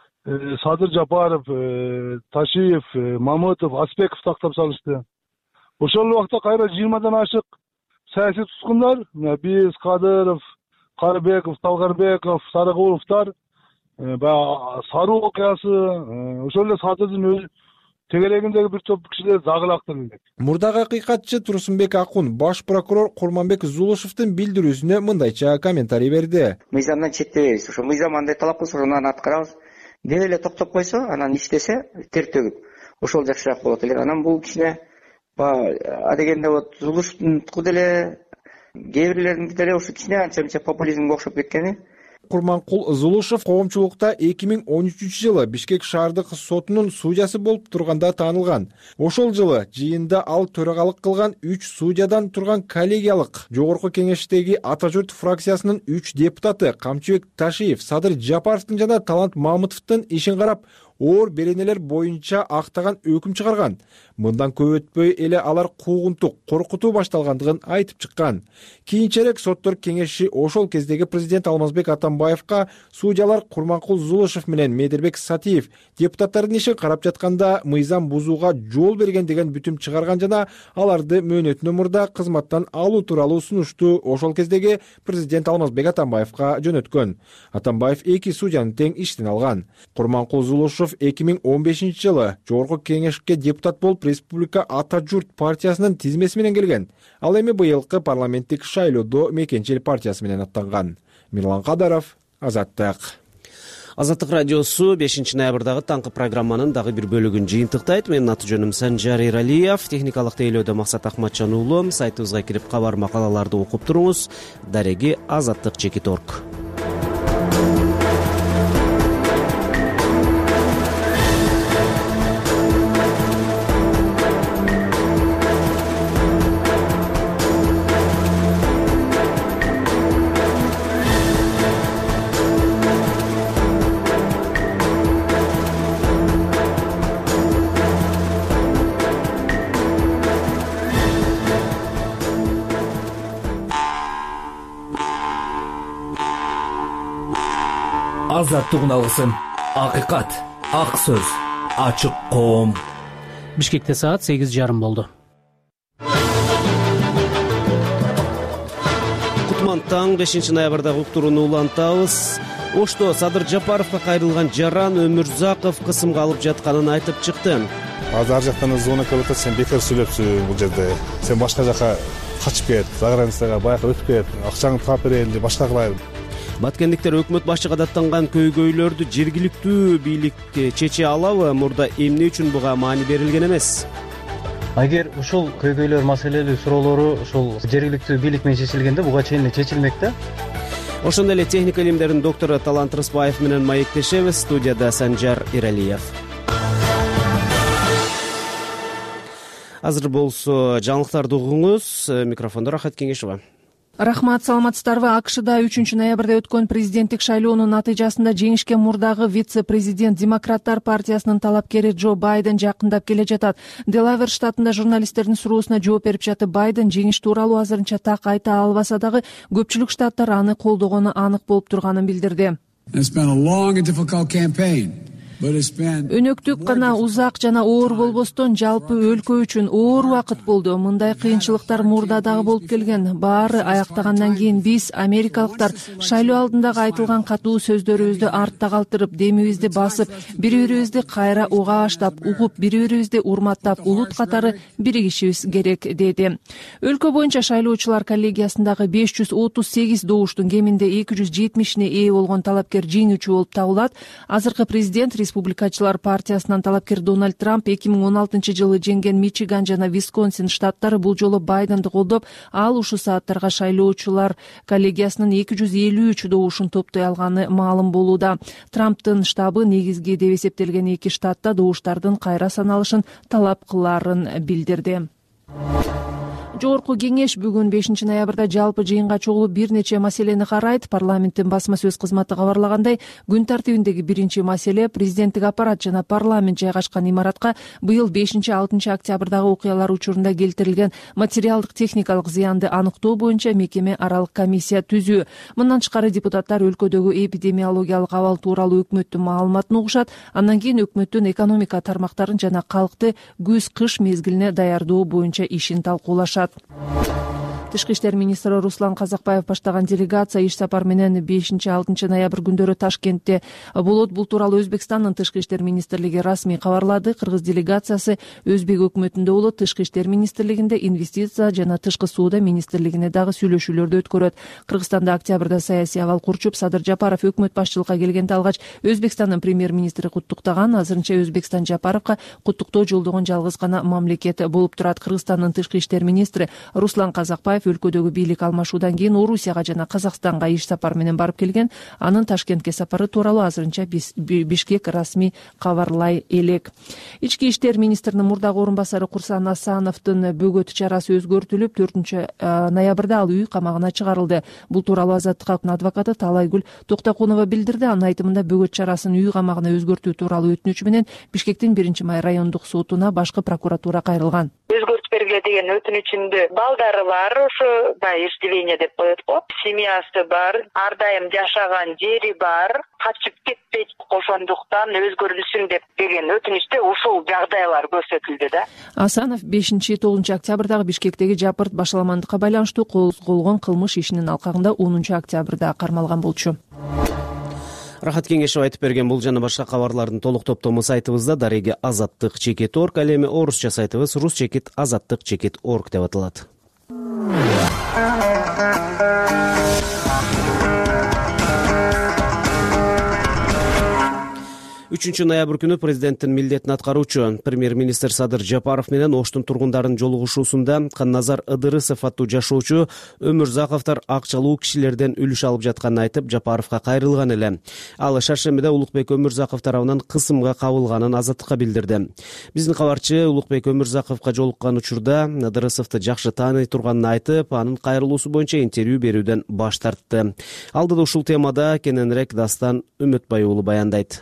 Садыр Жапаров, Ташиев, Мамытов, Аспеков тактап салышты. Ошол убакта кайра жыйырмадан ашык саясий туткундар, биз Кадыров, Карыбеков, Талгарбеков, Сарыгуловдор, баягы Саруу окуясы, ошол эле Садырдын өзү тегерегиндеги бир топ кишилер дагы лактырылды. Мурдагы акыйкатчы Турсунбек Акун баш прокурор Курманбек Зулушевдин билдирүүсүнө мындайча комментарий берди. Мыйзамдан четтебейбиз. Ошо мыйзам андай талап кылса, ошону аткарабыз. Деп эле токтоп койсо, анан иштесе, тер төгүп, ошол жакшыраак болот эле. Анан бул кичине адегенде вот Зулушевдин деле, кээ бирлердин деле ушу кичине анча-мынча популизмге окшоп кеткени. Курманкул Зулушев коомчулукта эки миң он үчүнчү жылы Бишкек шаардык сотунун судьясы болуп турганда таанылган. Ошол жылы жыйында ал төрагалык кылган үч судьядан турган коллегиялык Жогорку кеңештеги Ата журт фракциясынын үч депутаты Камчыбек Ташиев, Садыр Жапаровдун жана Талант Мамытовдун ишин карап, оор беренелер боюнча актаган өкүм чыгарган. Мындан көп өтпөй эле алар куугунтук, коркутуу башталгандыгын айтып чыккан. Кийинчерээк соттор кеңеши ошол кездеги президент Алмазбек Атамбаевга судьялар Курманкул Зулушев менен Медербек Сатиев депутаттардын ишин карап жатканда мыйзам бузууга жол берген деген бүтүм чыгарган жана аларды мөөнөтүнөн мурда кызматтан алуу тууралуу сунушту ошол кездеги президент Алмазбек Атамбаевга жөнөткөн. Атамбаев эки судьяны тең иштен алган. Курманкул Зулушев эки миң он бешинчи жылы Жогорку кеңешке депутат болуп Республика Ата журт партиясынын тизмеси менен келген. Ал эми быйылкы парламенттик шайлоодо Мекенчил партиясы менен аттанган. Мирлан Кадаров, Азаттык. Азаттык радиосу бешинчи ноябрдагы таңкы программанын дагы бир бөлүгүн жыйынтыктайт. Менин аты жөнүм Санжар Эралиев. Техникалык тейлөөдө Максат Акматжан уулу. Сайтыбызга кирип кабар макалаларды окуп туруңуз. Дареги азаттык чекит орг. Азаттык алгысын акыйкат, ак сөз, ачык коом. Бишкекте саат сегиз жарым болду. Кутман таң бешинчи ноябрдагы уктурууну улантабыз. Ошто Садыр Жапаровго кайрылган Жаран Өмүрзаков кысымга алып жатканын айтып чыкты. Азыр ар жактан звонок келип атат, сен бекер сүйлөпсүң бул жерде. Сен башка жака качып кет, заграницага баягы өтүп кет, акчаңды таап берейин деп башка кылайын. Баткендиктер өкмөт башчыга даттанган көйгөйлөрдү жергиликтүү бийлик чече алабы? Мурда эмне үчүн буга маани берилген эмес? Агер ушул көйгөйлөр маселелүү суроолору ушул жергиликтүү бийлик менен чечилгенде буга чейин эле чечилмек да. Ошондой эле техника илимдеринин доктору Талант Рыспаев менен маектешебиз. Студияда Санжар Иралиев. Азыр болсо жаңылыктарды угуңуз. Микрофондо Рахат Кеңешова. Рахмат, саламатсыздарбы? АКШда үчүнчү ноябрда өткөн президенттик шайлоонун натыйжасында жеңишке мурдагы вице-президент Демократтар партиясынын талапкери Джо Байден жакындап келе жатат. Делавер штатында журналисттердин суроосуна жооп берип жатып, Байден жеңиш тууралуу азырынча так айта албаса дагы көпчүлүк штаттар аны колдогону анык болуп турганын билдирди. Өнөктүк гана узак жана оор болбостон жалпы өлкө үчүн оор убакыт болду. Мындай кыйынчылыктар мурда дагы болуп келген. Баары аяктагандан кийин биз америкалыктар шайлоо алдындагы айтылган катуу сөздөрүбүздү артта калтырып, демибизди басып, бири-бирибизди кайра уга баштап, угуп, бири-бирибизди урматтап, улут катары биригишибиз керек, деди. Өлкө боюнча шайлоочулар коллегиясындагы беш жүз отуз сегиз добуштун кеминде эки жүз жетимишине ээ болгон талапкер жеңүүчү болуп табылат. Азыркы президент Республикачылар партиясынан талапкер Дональд Трамп эки миң он алтынчы жылы жеңген Мичиган жана Висконсин штаттары бул жолу Байденди колдоп, ал ушул сааттарга шайлоочулар коллегиясынын эки жүз элүү үч добушун топтой алганы маалым болууда. Трамптын штабы негизги деп эсептелген эки штатта добуштардын кайра саналышын талап кылаарын билдирди. Жогорку кеңеш бүгүн бешинчи ноябрда жалпы жыйынга чогулуп бир нече маселени карайт. Парламенттин басма сөз кызматы кабарлагандай, күн тартибиндеги биринчи маселе президенттик аппарат жана парламент жайгашкан имаратка быйыл бешинчи алтынчы октябрдагы окуялар учурунда келтирилген материалдык техникалык зыянды аныктоо боюнча мекеме аралык комиссия түзүү. Мындан тышкары депутаттар өлкөдөгү эпидемиологиялык абал тууралуу өкмөттүн маалыматын угушат. Андан кийин өкмөттүн экономика тармактарын жана калкты күз-кыш мезгилине даярдоо боюнча ишин талкуулашат. Тышкы иштер министри Руслан Казакбаев баштаган делегация иш сапар менен бешинчи алтынчы ноябрь күндөрү Ташкентте болот. Бул тууралуу Өзбекстандын тышкы иштер министрлиги расмий кабарлады. Кыргыз делегациясы Өзбек өкмөтүндө болот. Тышкы иштер министрлигинде инвестиция жана тышкы соода министрлигине дагы сүйлөшүүлөрдү өткөрөт. Кыргызстанда октябрда саясий абал курчуп, Садыр Жапаров өкмөт башчылыкка келгенде алгач Өзбекстандын премьер-министри куттуктаган. Азырынча Өзбекстан Жапаровго куттуктоо жолдогон жалгыз гана мамлекет болуп турат. Кыргызстандын тышкы иштер министри Руслан Казакбаев өлкөдөгү бийлик алмашуудан кийин Орусияга жана Казакстанга иш сапар менен барып келген. Анын Ташкентке сапары тууралуу азырынча Бишкек расмий кабарлай элек. Ички иштер министринин мурдагы орун басары Курсан Асановдун бөгөт чарасы өзгөртүлүп, төртүнчү ноябрда ал үй камагына чыгарылды. Бул тууралуу Азаттыктын адвокаты Талайгүл Токтокунова билдирди. Анын айтымында бөгөт чарасын үй камагына өзгөртүү тууралуу өтүнүч менен Бишкектин биринчи май райондук сотуна башкы прокуратура кайрылган. Өзгөртүп бергиле деген өтүнүчүндө балдары бар, ошо баягы иждивение деп коет го. Семьясы бар, ар дайым жашаган жери бар, качып кетпейт, ошондуктан өзгөрүлсүн деп деген өтүнүчтө ушул жагдайлар көрсөтүлдү да. Асанов бешинчи тогузунчу октябрдагы Бишкектеги жапырт башаламандыкка байланыштуу козголгон кылмыш ишинин алкагында онунчу октябрда кармалган болчу. Рахат Кеңешов айтып берген бул жана башка кабарлардын толук топтому сайтыбызда дареги азаттык чекит орг, ал эми орусча сайтыбыз рус чекит азаттык чекит орг деп аталат. үчүнчү ноябрь күнү президенттин милдетин аткаруучу премьер-министр Садыр Жапаров менен Оштун тургундарынын жолугушуусунда Канназар Ыдырысов аттуу жашоочу Өмүрзаковдор акчалуу кишилерден үлүш алып жатканын айтып, Жапаровго кайрылган эле. Ал шаршембиде Улукбек Өмүрзаков тарабынан кысымга кабылганын Азаттыкка билдирди. Биздин кабарчы Улукбек Өмүрзаковго жолуккан учурда Ыдырысовду жакшы тааный турганын айтып, анын кайрылуусу боюнча интервью берүүдөн баш тартты. Алдыда ушул темада кененирээк Дастан Үмүтбай уулу баяндайт.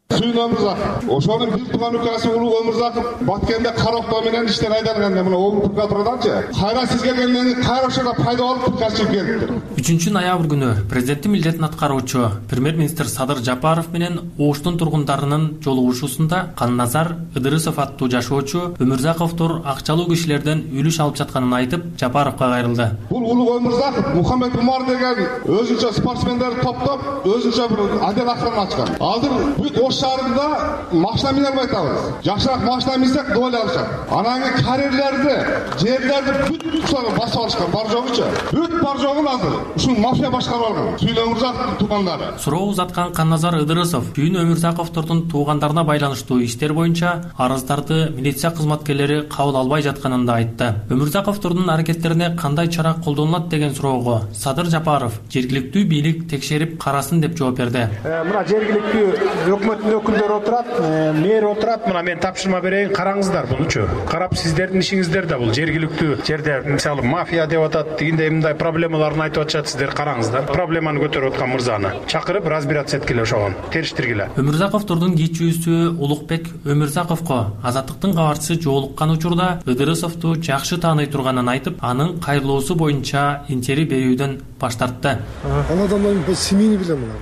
Сүйін Өмірзақов, ошонун бир тууган укасы Улуу Өмірзақов Баткенде кароктоо менен иштен айдалганда мына огул прокуратураданчы кайра сизге келгенде кайра ошондо пайда алып приказ келиптир. үчүнчү ноябрь күнү президенттин милдетин аткаруучу премьер-министр Садыр Жапаров менен Оштун тургундарынын жолугушуусунда Канназар Ыдырысов аттуу жашоочу Өмүрзаковдор акчалуу кишилерден үлүш алып жатканын айтып, Жапаровго кайрылды. Бул Улуу Өмірзақов Мухаммед Умар деген өзүнчө спортсмендерди топтоп, өзүнчө бир адел автомобиль ачкан. Азыр бүт Ош шаарында машина мине албай атабыз. Жакшыраак машина минсек доля алышат. Анан кийин карьерлерди, жерлерди бүт ушуга басып алышкан, бар жогучу. Бүт бар жогун азыр ушул мафия башкарып алган. Сүйүн Өмүрзаковдун туугандары. Суроо узаткан Канназар Ыдырысов Сүйүн Өмүрзаковдордун туугандарына байланыштуу иштер боюнча арыздарды милиция кызматкерлери кабыл албай жатканын да айтты. Өмүрзаковдордун аракеттерине кандай чара колдонулат деген суроого Садыр Жапаров жергиликтүү бийлик текшерип карасын деп жооп берди. Мына жергиликтүү өкмөттүн өкүлдөрү отурат, мэр отурат. Мына мен тапшырма берейин, караңыздар булчу. Карап сиздердин ишиңиздер да бул жергиликтүү жерде мисалы мафия деп атат, дегендей мындай проблемаларын айтып атышат, сиздер караңыздар. Проблеманы көтөрүп аткан мырзаны чакырып разбираться эткиле ошогон, териштиргиле. Өмүрзаковдордун кичүүсү Улукбек Өмүрзаковго азаттыктын кабарчысы жоолуккан учурда Ыдырысовду жакшы тааный турганын айтып, анын кайрылуусу боюнча интервью берүүдөн баш тартты. Ал адамдардын семейни билем мына.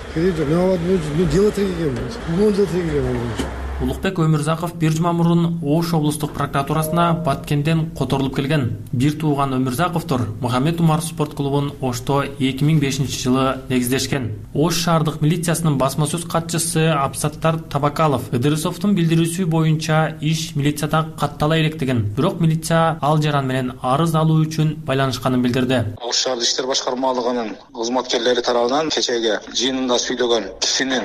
Мен дело тегем. Бул дело тегем. Улукбек Өмүрзаков бир жума мурун Ош облустук прокуратурасына Баткенден которулуп келген. Бир тууган Өмүрзаковдор Мухаммед Умар спорт клубун Ошто эки миң бешинчи жылы негиздешкен. Ош шаардык милициясынын басма сөз катчысы Абсаттар Табакалов Ыдырысовдун билдирүүсү боюнча иш милицияда каттала электигин, бирок милиция ал жаран менен арыз алуу үчүн байланышканын билдирди. Ош шаардык иштер башкармалыгынын кызматкерлери тарабынан кечеге жыйынында сүйлөгөн кишинин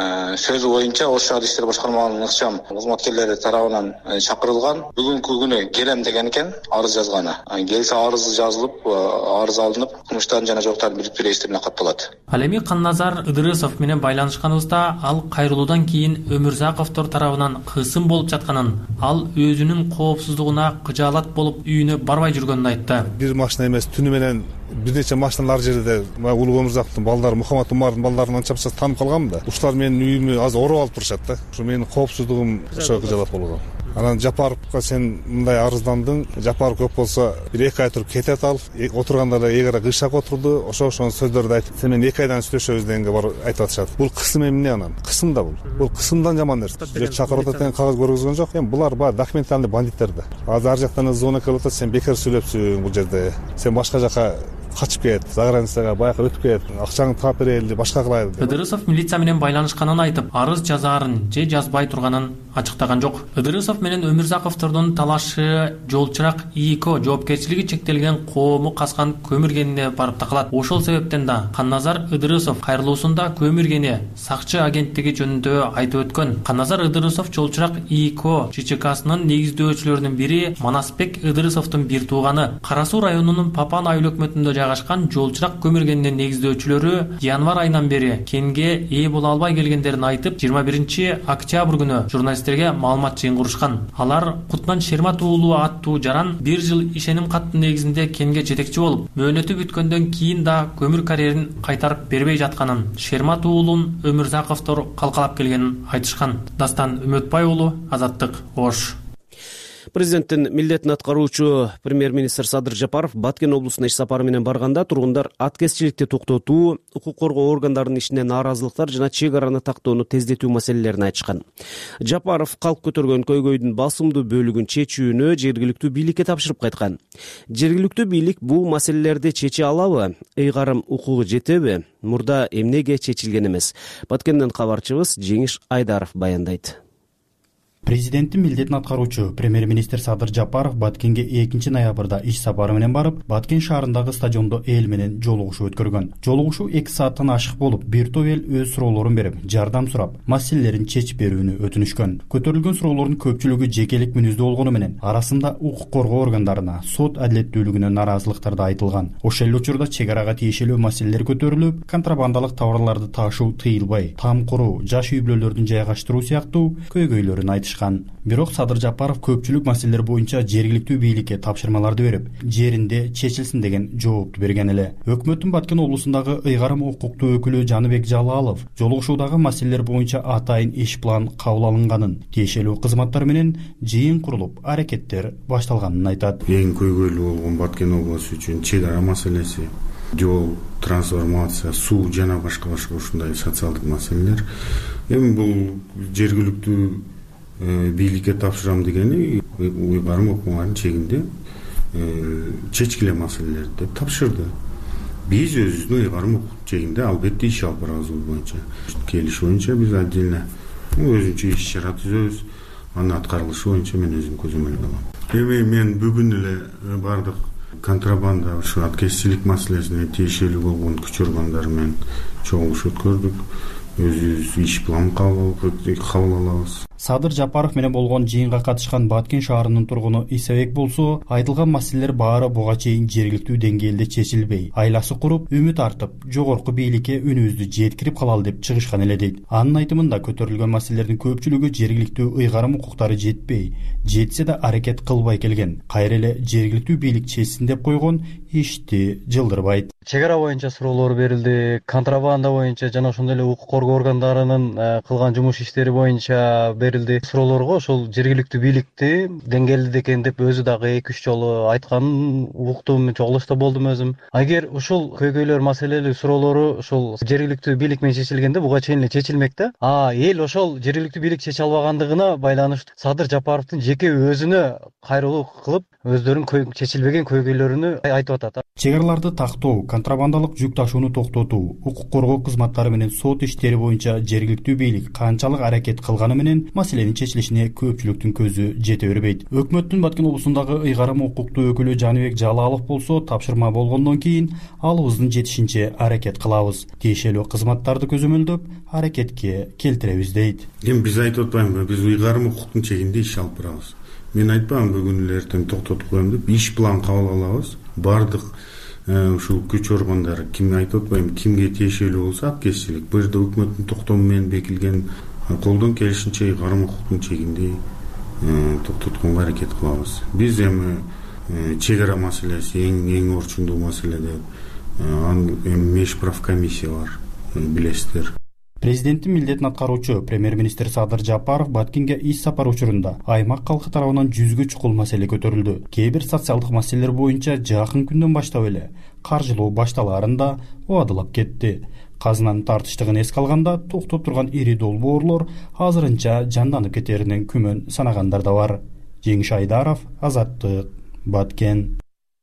сөзү боюнча Ош шаардык иштер башкармалыгынын ыкчам кызматкерлери тарабынан чакырылган. Бүгүнкү күнү келем деген экен, арыз жазганы. Келсе арыз жазылып, арыз алынып, кылмыштардын жана жоктардын бириктүү реестрине катталат. Ал эми Канназар Ыдырысов менен байланышканыбызда ал кайрылуудан кийин Өмүрзаковдор тарабынан кысым болуп жатканын, ал өзүнүн коопсуздугуна кыжаалат болуп үйүнө барбай жүргөнүн айтты. Бир машина эмес, түнү менен бир нече машиналар жерде Улуу Өмүрзаковдун балдары, Мухаммед Умардын балдарын анча-мынча таанып калганмын да. Ушулар менин үйүмө азыр ороп алып турушат да. Ушу менин коопсуздугум ошо кыжаалат болгон. Анан Жапаровго сен мындай арыздандың, Жапаров көп болсо бир эки ай туруп кетет ал. Отурганда да эгер кыйшак отурду, ошо ошонун сөздөрдү айтып, сен менен эки айдан сүйлөшөбүз дегенге бар айтып атышат. Бул кысым эмне анан? Кысым да бул. Бул кысымдан жаман нерсе. Бир чакырып атат деген кагаз көргөзгөн жок. Эми булар баа документальный бандиттер да. Азыр ар жактан звонок келип атат, сен бекер сүйлөпсүң бул жерде. Сен башка жака качып кет, за границага баягы өтүп кет, акчаңды таап берели, башка кылайлы. Ыдырысов милиция менен байланышканын айтып, арыз жазаарын же жазбай турганын ачыктаган жок. Ыдырысов менен Өмүрзаковдордун талашы жолчурак ИИК жоопкерчилиги чектелген коому каскан көмүргенине барып такалат. Ошол себептен да Канназар Ыдырысов кайрылуусунда көмүргени сакчы агенттиги жөнүндө айтып өткөн. Канназар Ыдырысов жолчурак ИИК ЖЧКсынын негиздөөчүлөрүнүн бири Манасбек Ыдырысовдун бир тууганы. Кара Суу районунун Папан айыл өкмөтүндө жайгашкан жолчурак көмүргенинин негиздөөчүлөрү январь айынан бери кенге ээ боло албай келгендерин айтып, жыйырма биринчи октябрь күнү журналисттерге маалымат жыйынтырышкан. Алар Кутман Шермат уулу аттуу жаран бир жыл ишеним каттын негизинде кенге жетекчи болуп, мөөнөтү бүткөндөн кийин да көмүр карьерин кайтарып бербей жатканын, Шермат уулун Өмүрзаковдор калкалап келгенин айтышкан. Дастан Үмөтбай уулу, Азаттык, Ош. Президенттин милдетин аткаруучу премьер-министр Садыр Жапаров Баткен облусуна иш сапары менен барганда тургундар аткезчиликти токтотуу, укук коргоо органдарынын ишине нааразылыктар жана чек араны тактоону тездетүү маселелерин айтышкан. Жапаров калк көтөргөн көйгөйдүн басымдуу бөлүгүн чечүүнү жергиликтүү бийликке тапшырып кайткан. Жергиликтүү бийлик бул маселелерди чече алабы? Ыйгарым укугу жетеби? Мурда эмнеге чечилген эмес? Баткенден кабарчыбыз Жеңиш Айдаров баяндайт. Президенттин милдетин аткаруучу премьер-министр Садыр Жапаров Баткенге экинчи ноябрда иш сапары менен барып, Баткен шаарындагы стадиондо эл менен жолугушуу өткөргөн. Жолугушуу эки сааттан ашык болуп, бир топ эл өз суроолорун берип, жардам сурап, маселелерин чечип берүүнү өтүнүшкөн. Көтөрүлгөн суроолордун көпчүлүгү жекелик мүнөздүү болгону менен, арасында укук коргоо органдарына, сот адилеттүүлүгүнө наразылыктар да айтылган. Ошол эле учурда чек арага тиешелүү маселелер көтөрүлүп, контрабандалык товарларды ташуу тыйылбай, там куруу, жаш үй бүлөлөрдүн жайгаштыруу сыяктуу көйгөйлөрүн айтышкан. айтышкан. Бирок Садыр Жапаров көпчүлүк маселелер боюнча жергиликтүү бийликке тапшырмаларды берип, жеринде чечилсин деген жоопту берген эле. Өкмөттүн Баткен облусундагы ыйгарым укуктуу өкүлү Жаныбек Жалалов жолугушуудагы маселелер боюнча атайын иш план кабыл алынганын, тиешелүү кызматтар менен жыйын курулуп, аракеттер башталганын айтат. Эң көйгөйлүү болгон Баткен облусу үчүн чек ара маселеси, жол, трансформация, суу жана башка башка ушундай социалдык маселелер. Эми бул жергиликтүү бийликке тапшырам дегени ыйгарым укугунун чегинде чечкиле маселелерди деп тапшырды. Биз өзүбүздүн ыйгарым укук чегинде албетте иш алып барабыз бул боюнча. Келиш боюнча биз отдельно өзүнчө иш чара түзөбүз. Анын аткарылышы боюнча мен өзүм көзөмөл алам. Эми мен бүгүн эле бардык контрабанда, ушу аткезчилик маселесине тиешелүү болгон күч органдары менен чогулуш өткөрдүк. Өзүбүз иш план кабыл алабыз. Садыр Жапаров менен болгон жыйынга катышкан Баткен шаарынын тургуну Исабек болсо, айтылган маселелер баары буга чейин жергиликтүү деңгээлде чечилбей, айласы куруп, үмүт артып, жогорку бийликке үнүбүздү жеткирип калалы деп чыгышкан эле дейт. Анын айтымында көтөрүлгөн маселелердин көпчүлүгү жергиликтүү ыйгарым укуктары жетпей, жетсе да аракет кылбай келген. Кайра эле жергиликтүү бийлик чечсин деп койгон ишти жылдырбайт. Чек ара боюнча суроолор берилди, контрабанда боюнча жана ошондой эле укук коргоо органдарынын кылган жумуш иштери боюнча берилди. Суроолорго ошол жергиликтүү бийликти деңгээлде экен деп өзү дагы эки үч жолу айтканын уктум, чогулушта болдум өзүм. Агер ушул көйгөйлөр, маселелүү суроолору ошол жергиликтүү бийлик менен чечилгенде буга чейин эле чечилмек да. А эл ошол жергиликтүү бийлик чече албагандыгына байланыштуу Садыр Жапаровдун жеке өзүнө кайрылуу кылып, өздөрүнүн чечилбеген көйгөйлөрүнү айтып атат. Чек араларды тактоо, контрабандалык жүк ташууну токтотуу, укук коргоо кызматтары менен сот иштери боюнча жергиликтүү бийлик канчалык аракет кылганы менен маселенин чечилишине көпчүлүктүн көзү жете бербейт. Өкмөттүн Баткен облусундагы ыйгарым укуктуу өкүлү Жаныбек Жалалов болсо, тапшырма болгондон кийин алыбыздын жетишинче аракет кылабыз. Тиешелүү кызматтарды көзөмөлдөп, аракетке келтиребиз дейт. Эми биз айтып атпаймынбы, биз ыйгарым укуктун чегинде иш алып барабыз. Мен айтпам бүгүн эле эртең токтотуп коем деп, иш план кабыл алабыз. Бардык ушул күч органдары, ким айтып атпайм, кимге тиешелүү болсо аткезчилик, бул жерде өкмөттүн токтому менен бекилген колдон келишинче ыйгарым укуктун чегинде токтотконго аракет кылабыз. Биз эми чек ара маселеси эң эң орчундуу маселе деп, анын эми межправ комиссия бар, билесиздер. Президенттин милдетин аткаруучу премьер-министр Садыр Жапаров Баткенге иш сапар учурунда аймак калкы тарабынан жүзгө чукул маселе көтөрүлдү. Кээ бир социалдык маселелер боюнча жакын күндөн баштап эле каржылоо башталаарын да убадылап кетти. Казынанын тартыштыгын эске алганда токтоп турган ири долбоорлор азырынча жанданып кетеринен күмөн санагандар да бар. Жеңиш Айдаров, Азаттык, Баткен.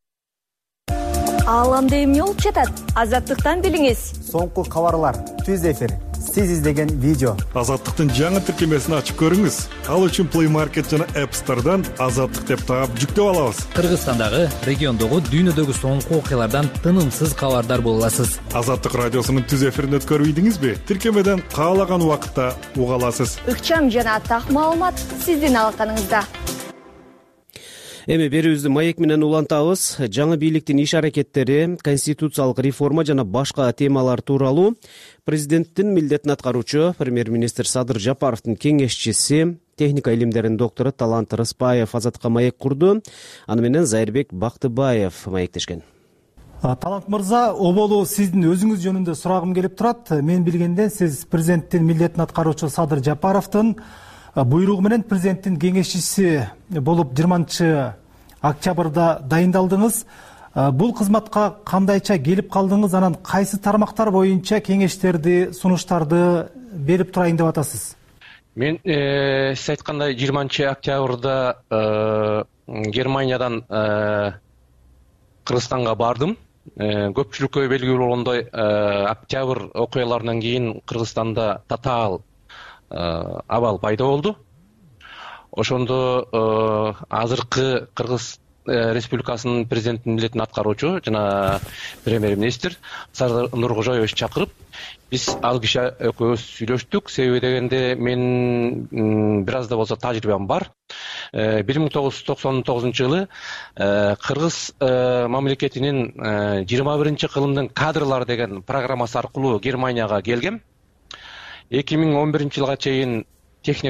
Ааламда эмне болуп жатат? Азаттыктан билиңиз. Соңку кабарлар, түз эфир, сиз издеген видео. Азаттыктын жаңы тиркемесин ачып көрүңүз. Ал үчүн Play Market жана App Store'дан Азаттык деп таап жүктөп алабыз. Кыргызстандагы, региондогу, дүйнөдөгү соңку окуялардан тынымсыз кабардар боло аласыз. Азаттык радиосунун түз эфирин өткөрбөйдүңүзбү? Тиркемеден каалаган убакытта уга аласыз. Ыкчам жана так маалымат сиздин алаканыңызда. Эми берүүбүздү маек менен улантабыз. Жаңы бийликтин иш аракеттери, конституциялык реформа жана башка темалар тууралуу президенттин милдетин аткаруучу премьер-министр Садыр Жапаровдун кеңешчиси, техника илимдеринин доктору Талант Рыспаев Азаттыкка маек курду. Аны менен Зайырбек Бактыбаев маектешкен. Талант мырза, оболу сиздин өзүңүз жөнүндө сурагым келип турат. Мен билгенден сиз президенттин милдетин аткаруучу Садыр Жапаровдун буйругу менен президенттин кеңешчиси болуп жыйырманчы октябрда дайындалдыңыз. Бул кызматка кандайча келип калдыңыз, анан кайсы тармактар боюнча кеңештерди, сунуштарды берип турайын деп атасыз? Мен сиз айткандай жыйырманчы октябрда Германиядан Кыргызстанга бардым. Көпчүлүккө белгилүү болгондой, октябрь окуяларынан кийин Кыргызстанда татаал абал пайда болду. Ошондо азыркы Кыргыз Республикасынын президентинин милдетин аткаруучу жана премьер-министр Сардор Нуркожоевич чакырып, биз ал киши экөөбүз сүйлөштүк. Себеби дегенде мен бир аз да болсо тажрыйбам бар. бир миң тогуз жүз токсон тогузунчу жылы Кыргыз мамлекетинин жыйырма биринчи кылымдын кадрлар деген программасы аркылуу Германияга келгем. эки миң он биринчи жылга чейин техникалык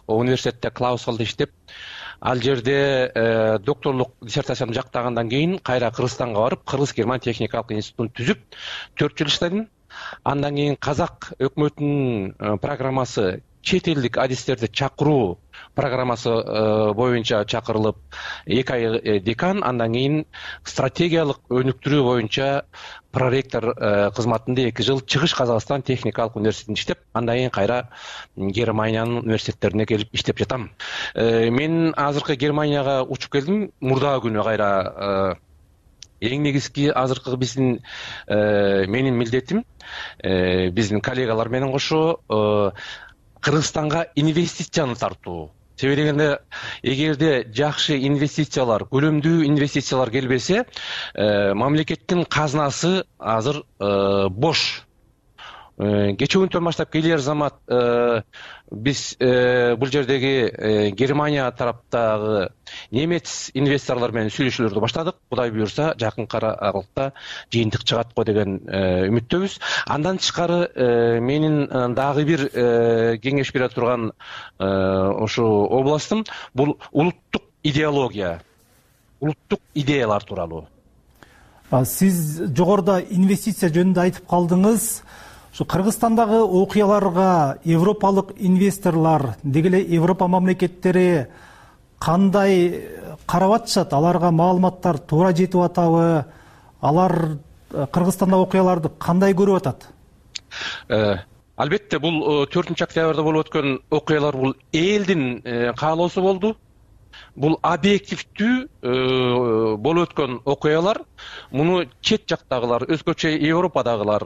университетте клаус кылды иштеп, ал жерде докторлук диссертацияны жактагандан кийин кайра Кыргызстанга барып, Кыргыз Герман техникалык институтун түзүп төрт жыл иштедим. Андан кийин казак өкмөтүнүн программасы чет элдик адистерди чакыруу программасы боюнча чакырылып, эки ай декан, андан кийин стратегиялык өнүктүрүү боюнча проректор кызматында эки жыл Чыгыш Казакстан техникалык университетинде иштеп, андан кийин кайра Германиянын университеттерине келип иштеп жатам. Мен азыркы Германияга учуп келдим, мурдагы күнү кайра. Эң негизги азыркы биздин менин милдетим, биздин коллегалар менен кошо Кыргызстанга инвестицияны тартуу. Себеби дегенде, эгерде жакшы инвестициялар, көлөмдүү инвестициялар келбесе, мамлекеттин казынасы азыр бош. Кечээ күнтөн баштап келер замат биз бул жердеги Германия тараптагы немец инвесторлор менен сүйлөшүүлөрдү баштадык. Кудай буюрса, жакынкы аралыкта жыйынтык чыгат го деген үмүттөбүз. Андан тышкары менин дагы бир кеңеш бере турган ошо областым бул улуттук идеология, улуттук идеялар тууралуу. Сиз жогоруда инвестиция жөнүндө айтып калдыңыз. Şu Kırgızstandагы окуяларга европалык инвесторлар, дегеле Европа мамлекеттери кандай карап атышат? Аларга маалыматтар туура жетип атабы? Алар Кыргызстандагы окуяларды кандай көрүп атат? Албетте, бул төртүнчү октябрда болуп өткөн окуялар бул элдин каалоосу болду. Бул объективдүү болуп өткөн окуялар. Муну чет жактагылар, өзгөчө Европадагылар,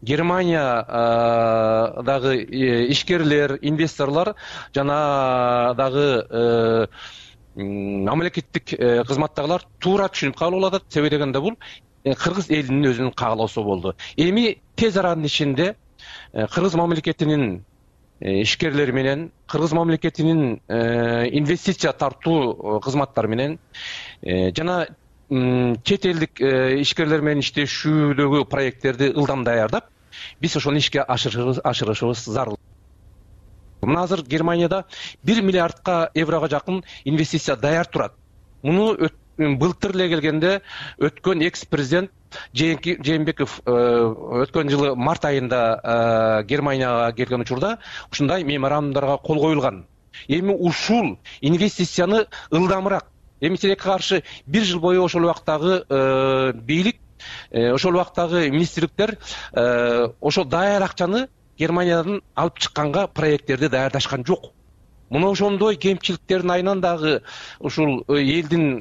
Германиядагы ишкерлер, инвесторлар жана дагы мамлекеттик кызматтагылар туура түшүнүп кабыл алат. Себеби дегенде бул кыргыз элинин өзүнүн каалоосу болду. Эми тез аранын ичинде кыргыз мамлекетинин ишкерлери менен, кыргыз мамлекетинин инвестиция тартуу кызматтары менен жана чет элдик ишкерлер менен иштешүүдөгү проекттерди ылдам даярдап, биз ошону ишке ашырышыбыз зарыл. Мына азыр Германияда бир миллиардка еврого жакын инвестиция даяр турат. Муну былтыр эле келгенде өткөн экс-президент Жээнбеков өткөн жылы март айында Германияга келген учурда ушундай меморандумдарга кол коюлган. Эми ушул инвестицияны ылдамыраак, эми тилекке каршы бир жыл бою ошол убактагы бийлик, ошол убактагы министрликтер ошол даяр акчаны Германиядан алып чыкканга проекттерди даярдашкан жок. Муну ошондой кемчиликтердин айынан дагы ушул элдин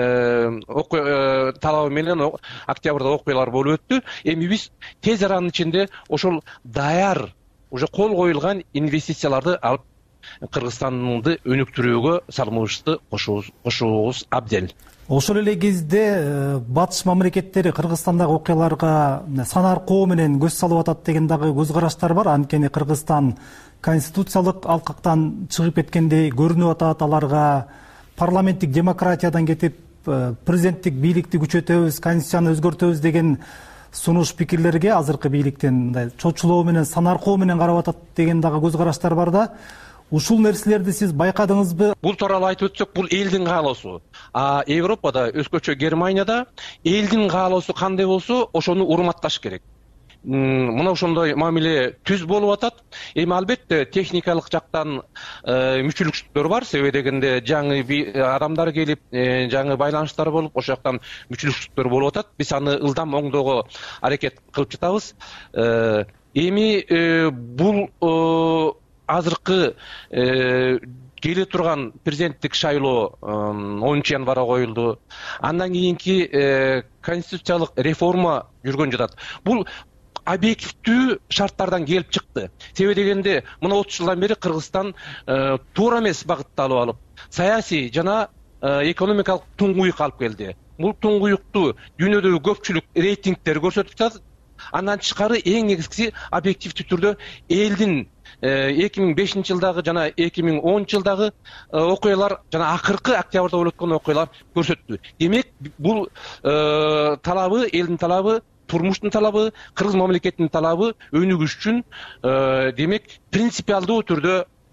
талабы менен октябрда окуялар болуп өттү. Эми биз тез аранын ичинде ошол даяр, уже кол коюлган инвестицияларды алып Кыргызстанды өнүктүрүүгө салымыбызды кошуубуз абдел. Ошол эле кезде батыш мамлекеттери Кыргызстандагы окуяларга санаркоо менен көз салып атат деген дагы көз караштар бар. Анткени Кыргызстан конституциялык алкактан чыгып кеткендей көрүнүп атат. Аларга парламенттик демократиядан кетип, президенттик бийликти күчөтөбүз, конституцияны өзгөртөбүз деген сунуш пикирлерге азыркы бийликтен мындай чочулоо менен, санаркоо менен карап атат деген дагы көз караштар бар да. Ушул нерселерди сиз байкадыңызбы? Бул тууралуу айтып өтсөк, бул элдин каалоосу. А Европада, өзгөчө Германияда элдин каалоосу кандай болсо, ошону урматташ керек. Мына ошондой мамиле түз болуп атат. Эми албетте техникалык жактан мүчүлүкчүлүктөр бар. Себеби дегенде жаңы адамдар келип, жаңы байланыштар болуп, ошол жактан мүчүлүкчүлүктөр болуп атат. Биз аны ылдам оңдоого аракет кылып жатабыз. Эми бул азыркы келе турган президенттик шайлоо онунчу январга коюлду. Андан кийинки конституциялык реформа жүргөн жатат. Бул объективдүү шарттардан келип чыкты. Себеби дегенде, мына отуз жылдан бери Кыргызстан туура эмес багытты алып алып, саясий жана экономикалык туңгуюк алып келди. Бул туңгуюкту дүйнөдөгү көпчүлүк рейтингдер көрсөтүп жатат. Андан тышкары эң негизгиси объективдүү түрдө элдин эки миң бешинчи жылдагы жана эки миң онунчу жылдагы окуялар жана акыркы октябрда болуп өткөн окуялар көрсөттү. Демек, бул талабы, элдин талабы, турмуштун талабы, кыргыз мамлекетинин талабы өнүгүш үчүн демек принципиалдуу түрдө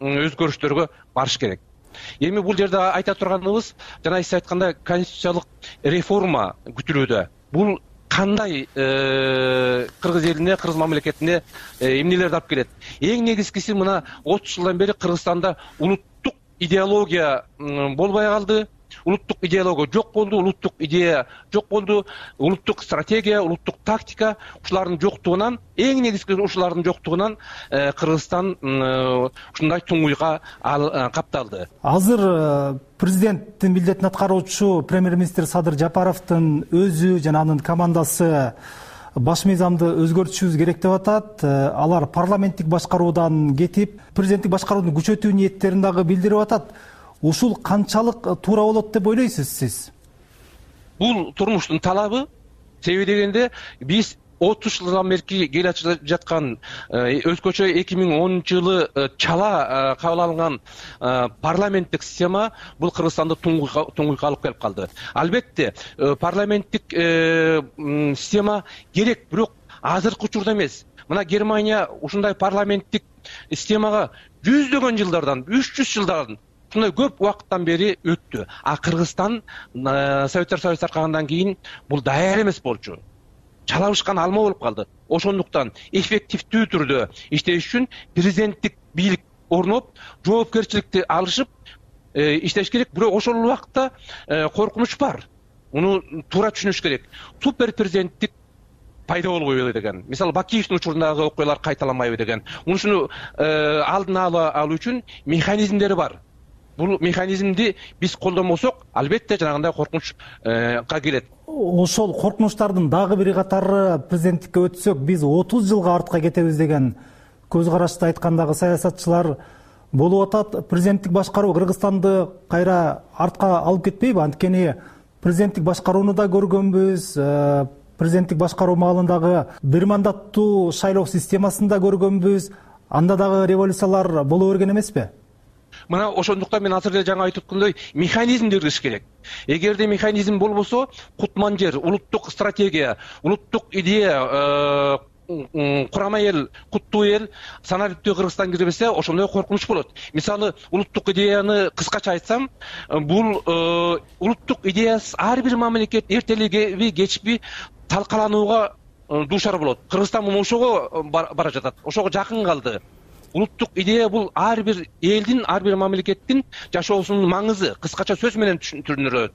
өзгөрүштөргө барыш керек. Эми бул жерде айта турганыбыз, жана сиз айткандай конституциялык реформа күтүлүүдө. Бул кандай кыргыз элине, кыргыз мамлекетине эмнелерди алып келет? Эң негизгиси мына отуз жылдан бери Кыргызстанда улуттук идеология болбой калды. Улуттук идеология жок болду, улуттук идея жок болду, улуттук стратегия, улуттук тактика ушулардын жоктугунан, эң негизги ушулардын жоктугунан Кыргызстан ушундай туңгуйга капталды. Азыр президенттин милдетин аткаруучу премьер-министр Садыр Жапаровдун өзү жана анын командасы баш мыйзамды өзгөртүшүбүз керек деп атат. Алар парламенттик башкаруудан кетип, президенттик башкарууну күчөтүү ниеттерин дагы билдирип атат. Ушул канчалык туура болот деп ойлойсуз сиз? Бул турмуштун талабы. Себеби дегенде биз отуз жылдан бери келе жаткан өзгөчө эки миң онунчу жылы чала кабыл алынган парламенттик система бул Кыргызстанды туңгуйга алып келип калды. Албетте парламенттик система керек, бирок азыркы учурда эмес. Мына Германия ушундай парламенттик системага жүздөгөн жылдардан, үч жүз жылдардан ушундай көп убакыттан бери өттү. А Кыргызстан Советтер Союзу таркагандан кийин бул даяр эмес болчу. Чалабышкан алма болуп калды. Ошондуктан эффективдүү түрдө иштеш үчүн президенттик бийлик орноп, жоопкерчиликти алышып иштеш керек. Бирок ошол убакытта коркунуч бар. Муну туура түшүнүш керек. Супер президенттик пайда болбойбу деген. Мисалы Бакиевдин учурундагы окуялар кайталанбайбы деген. Мунусуну алдын алуу үчүн механизмдери бар. Бул механизмди биз колдонбосок, албетте жанагындай коркунучка келет. Ошол коркунучтардын дагы бир катары президенттикке өтсөк, биз отуз жылга артка кетебиз деген көз карашты айткандагы саясатчылар болуп атат. Президенттик башкаруу Кыргызстанды кайра артка алып кетпейби? Анткени президенттик башкарууну да көргөнбүз, президенттик башкаруу маалындагы бир мандаттуу шайлоо системасын да көргөнбүз. Анда дагы революциялар боло берген эмеспи? Мына ошондуктан мен азыр эле жаңа айтып өткөндөй механизмди кыргыз керек. Эгерде механизм болбосо, кутман жер, улуттук стратегия, улуттук идея, курама эл, куттуу эл саналиптүү Кыргызстан кирбесе, ошондой коркунуч болот. Мисалы, улуттук идеяны кыскача айтсам, бул улуттук идеясыз ар бир мамлекет эртелеби кечпи талкаланууга дуушар болот. Кыргызстан мына ошого бара жатат, ошого жакын калды. Улуттук идея бул ар бир элдин, ар бир мамлекеттин жашоосунун маңызы, кыскача сөз менен түшүндүрүлөт.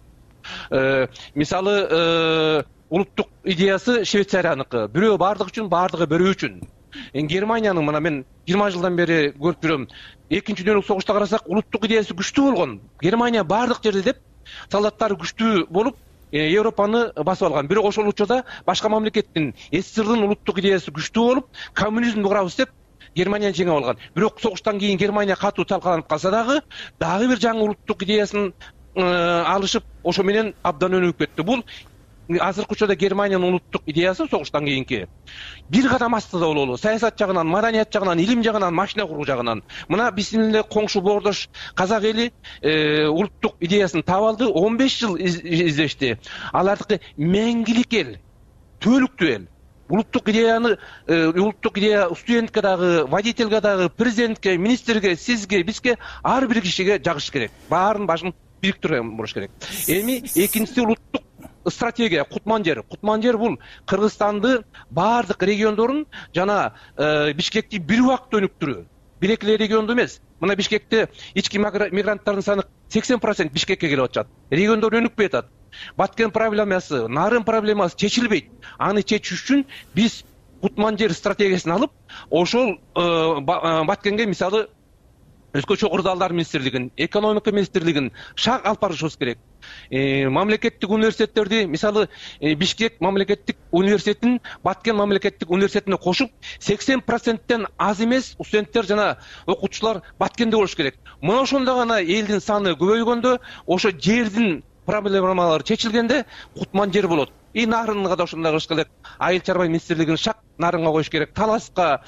Мисалы, улуттук идеясы Швейцарияныкы, бирөө бардык үчүн, бардыгы бирөө үчүн. Германиянын мына мен жыйырма жылдан бери көрүп жүрөм. Экинчи дүйнөлүк согушта карасак, улуттук идеясы күчтүү болгон. Германия бардык жерде деп, солдаттары күчтүү болуп, Европаны басып алган. Бирок ошол учурда башка мамлекеттин, СССРдын улуттук идеясы күчтүү болуп, коммунизмди курабыз деп Германия жеңип алган. Бирок согуштан кийин Германия катуу талкаланып калса дагы, дагы бир жаңы улуттук идеясын алышып, ошо менен абдан өнүгүп кетти. Бул азыркы учурда Германиянын улуттук идеясы согуштан кийинки бир кадам астында бололу. Саясат жагынан, маданият жагынан, илим жагынан, машина куруу жагынан. Мына биздин эле коңшу боордош казак эли улуттук идеясын таап алды, он беш жыл издешти. Алардыкы меңгилик эл, түбөлүктүү эл. Улуттук идеяны, улуттук идея студентке дагы, водительге дагы, президентке, министрге, сизге, бизге ар бир кишиге жагыш керек. Баарын башын бириктирген болуш керек. Эми экинчиси улуттук стратегия, кутман жер. Кутман жер бул Кыргызстанды баардык региондорун жана Бишкекти бир убакытта өнүктүрүү. Бир эки регионду эмес. Мына Бишкекте ички мигранттардын саны сексен процент Бишкекке келип атат. Региондор өнүкпөй атат. Баткен проблемасы, Нарын проблемасы чечилбейт. Аны чечиш үчүн биз кутман жер стратегиясын алып, ошол Баткенге мисалы Өзгөчө Кырдаалдар министрлигин, экономика министрлигин шаг алып барышыбыз керек. Мамлекеттик университеттерди, мисалы Бишкек мамлекеттик университетин Баткен мамлекеттик университетине кошуп, сексен проценттен аз эмес студенттер жана окуучулар Баткенде болуш керек. Мына ошондо гана элдин саны көбөйгөндө, ошо жердин проблемалары чечилгенде кутман жер болот. И Нарынга да ошондой кылыш керек. Айыл чарба министрлигин шак Нарынга коюш керек. Таласка,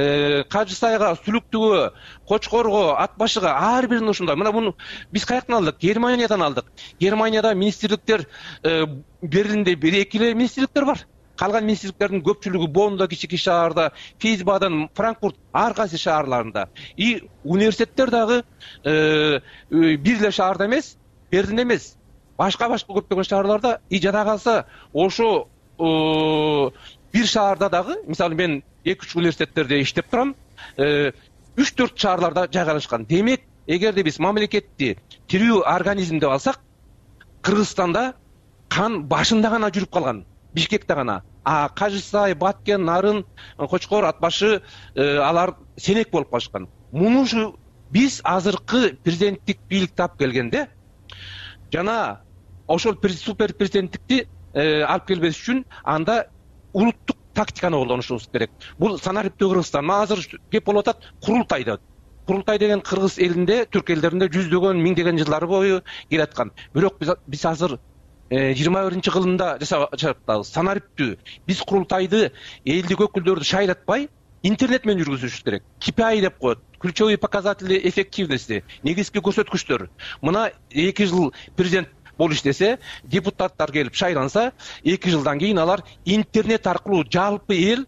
Кажы Сайга, Сүлүктүгө, Кочкорго, Ат башыга ар бирин ушундай. Мына буну биз каяктан алдык? Германиядан алдык. Германияда министрликтер берилинде бир эки эле министрликтер бар. калган министрликтердин көпчүлүгү боннда кичинекей шаарда, Фейсбадан, Франкфурт ар кайсы шаарларында. И университеттер дагы бир эле шаарда эмес, Бердин эмес, башка башка көптөгөн шаарларда. И жада калса ошо бир шаарда дагы, мисалы мен эки үч университеттерде иштеп турам, үч төрт шаарларда жайгашкан. Демек, эгерде биз мамлекетти тирүү организм деп алсак, Кыргызстанда кан башында гана жүрүп калган, Бишкекте гана. А Кажысай, Баткен, Нарын, Кочкор, Ат башы алар сенек болуп калышкан. Муну биз азыркы президенттик бийликти алып келгенде, жана ошол супер президенттикти алып келбеш үчүн анда улуттук тактиканы колдонушубуз керек. Бул санариптүү Кыргызстан. Азыр кеп болуп атат курултай деп. Курултай деген кыргыз элинде, түрк элдеринде жүздөгөн, миңдеген жылдар бою келаткан. Бирок биз азыр жыйырма биринчи кылымда жашап санариптүү. Биз курултайды элдик өкүлдөрдү шайлатпай, интернет менен жүргүзүшүбүз керек. Ки пи ай деп коет. Ключевые показатели эффективности, негизги көрсөткүчтөр. Мына эки жыл президент болуп иштесе, депутаттар келип шайланса, эки жылдан кийин алар интернет аркылуу жалпы эл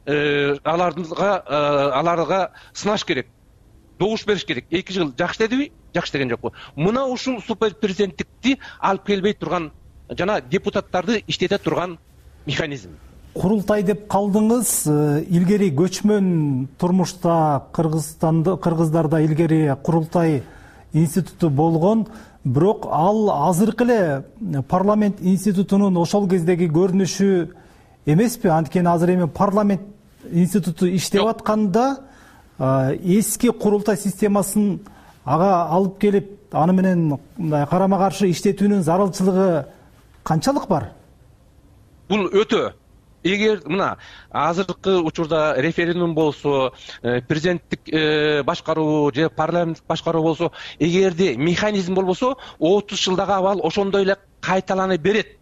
аларга аларга сынаш керек. Добуш бериш керек. эки жыл жакшы дедиби? Жакшы деген жокпу. Мына ушул супер президенттикти алып келбей турган жана депутаттарды иштете турган механизм. Курултай деп калдыңыз. Илгери көчмөн турмушта Кыргызстанда, кыргыздарда илгери курултай институту болгон, бирок ал азыркы эле парламент институтунун ошол кездеги көрүнүшү эмеспи? Анткени азыр эми парламент институту иштеп атканда эски курултай системасын ага алып келип, аны менен карама каршы иштетүүнүн зарылчылыгы канчалык бар? Бул өтө. Эгер мына азыркы учурда референдум болсо, президенттик башкаруу же парламенттик башкаруу болсо, эгерде механизм болбосо, отуз жылдагы абал ошондой эле кайталана берет.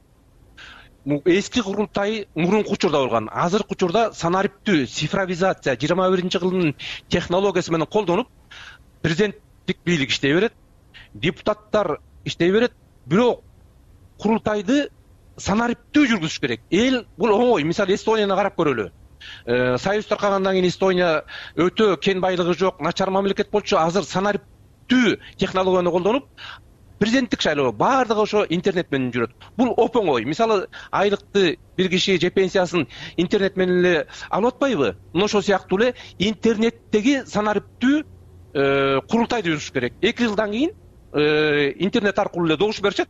Эски курултай мурунку учурда болгон. Азыркы учурда санариптүү цифровизация жыйырма биринчи кылымдын технологиясы менен колдонуп, президенттик бийлик иштей берет, депутаттар иштей берет, бирок курултайды санариптүү жүргүзүш керек. Эл бул оңой. Мисалы Эстонияны карап көрөлү. Союз таркагандан кийин Эстония өтө кен байлыгы жок, начар мамлекет болчу. Азыр санариптүү технологияны колдонуп, президенттик шайлоо баардыгы ошо интернет менен жүрөт. Бул оп-оңой. Мисалы айлыкты бир киши же пенсиясын интернет менен эле алып атпайбы? Ошол сыяктуу эле интернеттеги санариптүү курултайды жүрүш керек. эки жылдан кийин интернет аркылуу эле добуш беришет.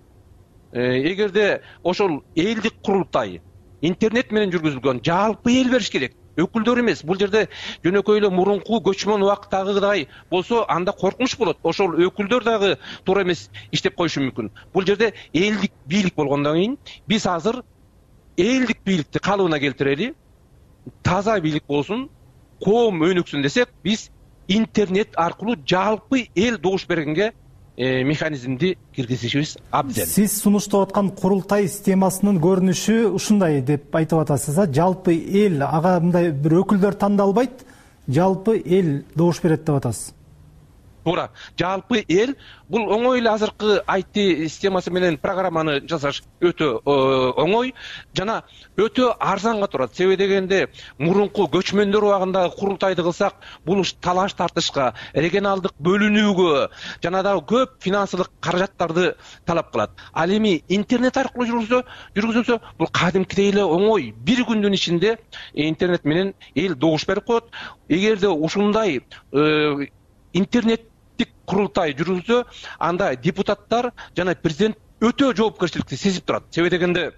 Эгерде ошол элдик курултай интернет менен жүргүзүлгөн, жалпы эл бериш керек. Өкүлдөр эмес. Бул жерде жөнөкөй эле мурунку көчмөн убактагыдай болсо, анда коркунуч болот. Ошол өкүлдөр дагы туура эмес иштеп коюшу мүмкүн. Бул жерде элдик бийлик болгондон кийин биз азыр элдик бийликти калыбына келтирели, таза бийлик болсун, коом өнүксүн десек, биз интернет аркылуу жалпы эл добуш бергенге механизмди киргизишибиз абден. Сиз сунуштап аткан курултай системасынын көрүнүшү ушундай деп айтып атасыз. Жалпы эл, ага мындай бир өкүлдөр тандалбайт, жалпы эл добуш берет деп атасыз. Туура. Жалпы эл бул оңой эле азыркы ай ти системасы менен программаны жасаш өтө оңой жана өтө арзанга турат. Себеби дегенде мурунку көчмөндөр убагында курултайды кылсак, бул талаш тартышка, регионалдык бөлүнүүгө жана да көп финансылык каражаттарды талап кылат. Ал эми интернет аркылуу жүргүзсө, жүргүзүлсө, бул кадимкидей эле оңой. Бир күндүн ичинде интернет менен эл добуш берип коет. Эгерде ушундай интернеттик курултай жүрүлсө, анда депутаттар жана президент өтө жоопкерчиликти сезип турат. Себеби дегенде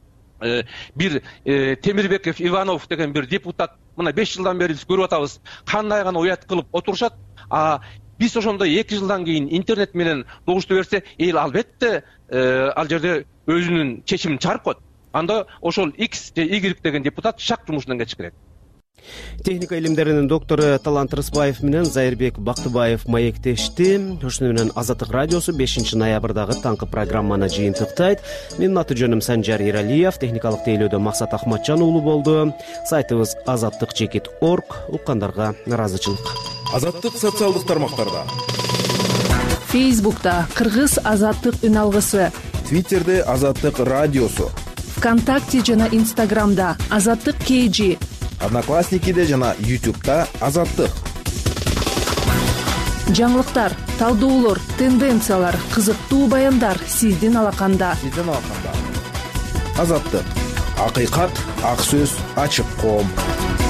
бир Темирбеков Иванов деген бир депутат мына беш жылдан бери биз көрүп атабыз, кандай гана уят кылып отурушат. А биз ошондой эки жылдан кийин интернет менен добушту берсе, эл албетте ал жерде өзүнүн чечимин чыгарып коет. Анда ошол X же Y деген депутат шак жумушунан кетиш керек. Техника илимдеринин доктору Талант Рыспаев менен Зайырбек Бактыбаев маектешти. Ошону менен Азаттык радиосу бешинчи ноябрдагы таңкы программаны жыйынтыктайт. Менин аты жөнүм Санжар Иралиев, техникалык тейлөөдө Максат Ахматжан уулу болду. Сайтыбыз азаттык чекит точка орг. Уккандарга ыраазычылык. Азаттык социалдык тармактарда. Фейсбукта Кыргыз азаттык үн алгысы. Твиттерде Азаттык радиосу. вконтакте жана инстаграмда азаттык kg, одноклассникиде жана ютубта азаттык. жаңылыктар, талдоолор, тенденциялар, кызыктуу баяндар сиздин алаканда. Сиздин алаканда. Азаттык. Акыйкат, ак сөз, ачык коом.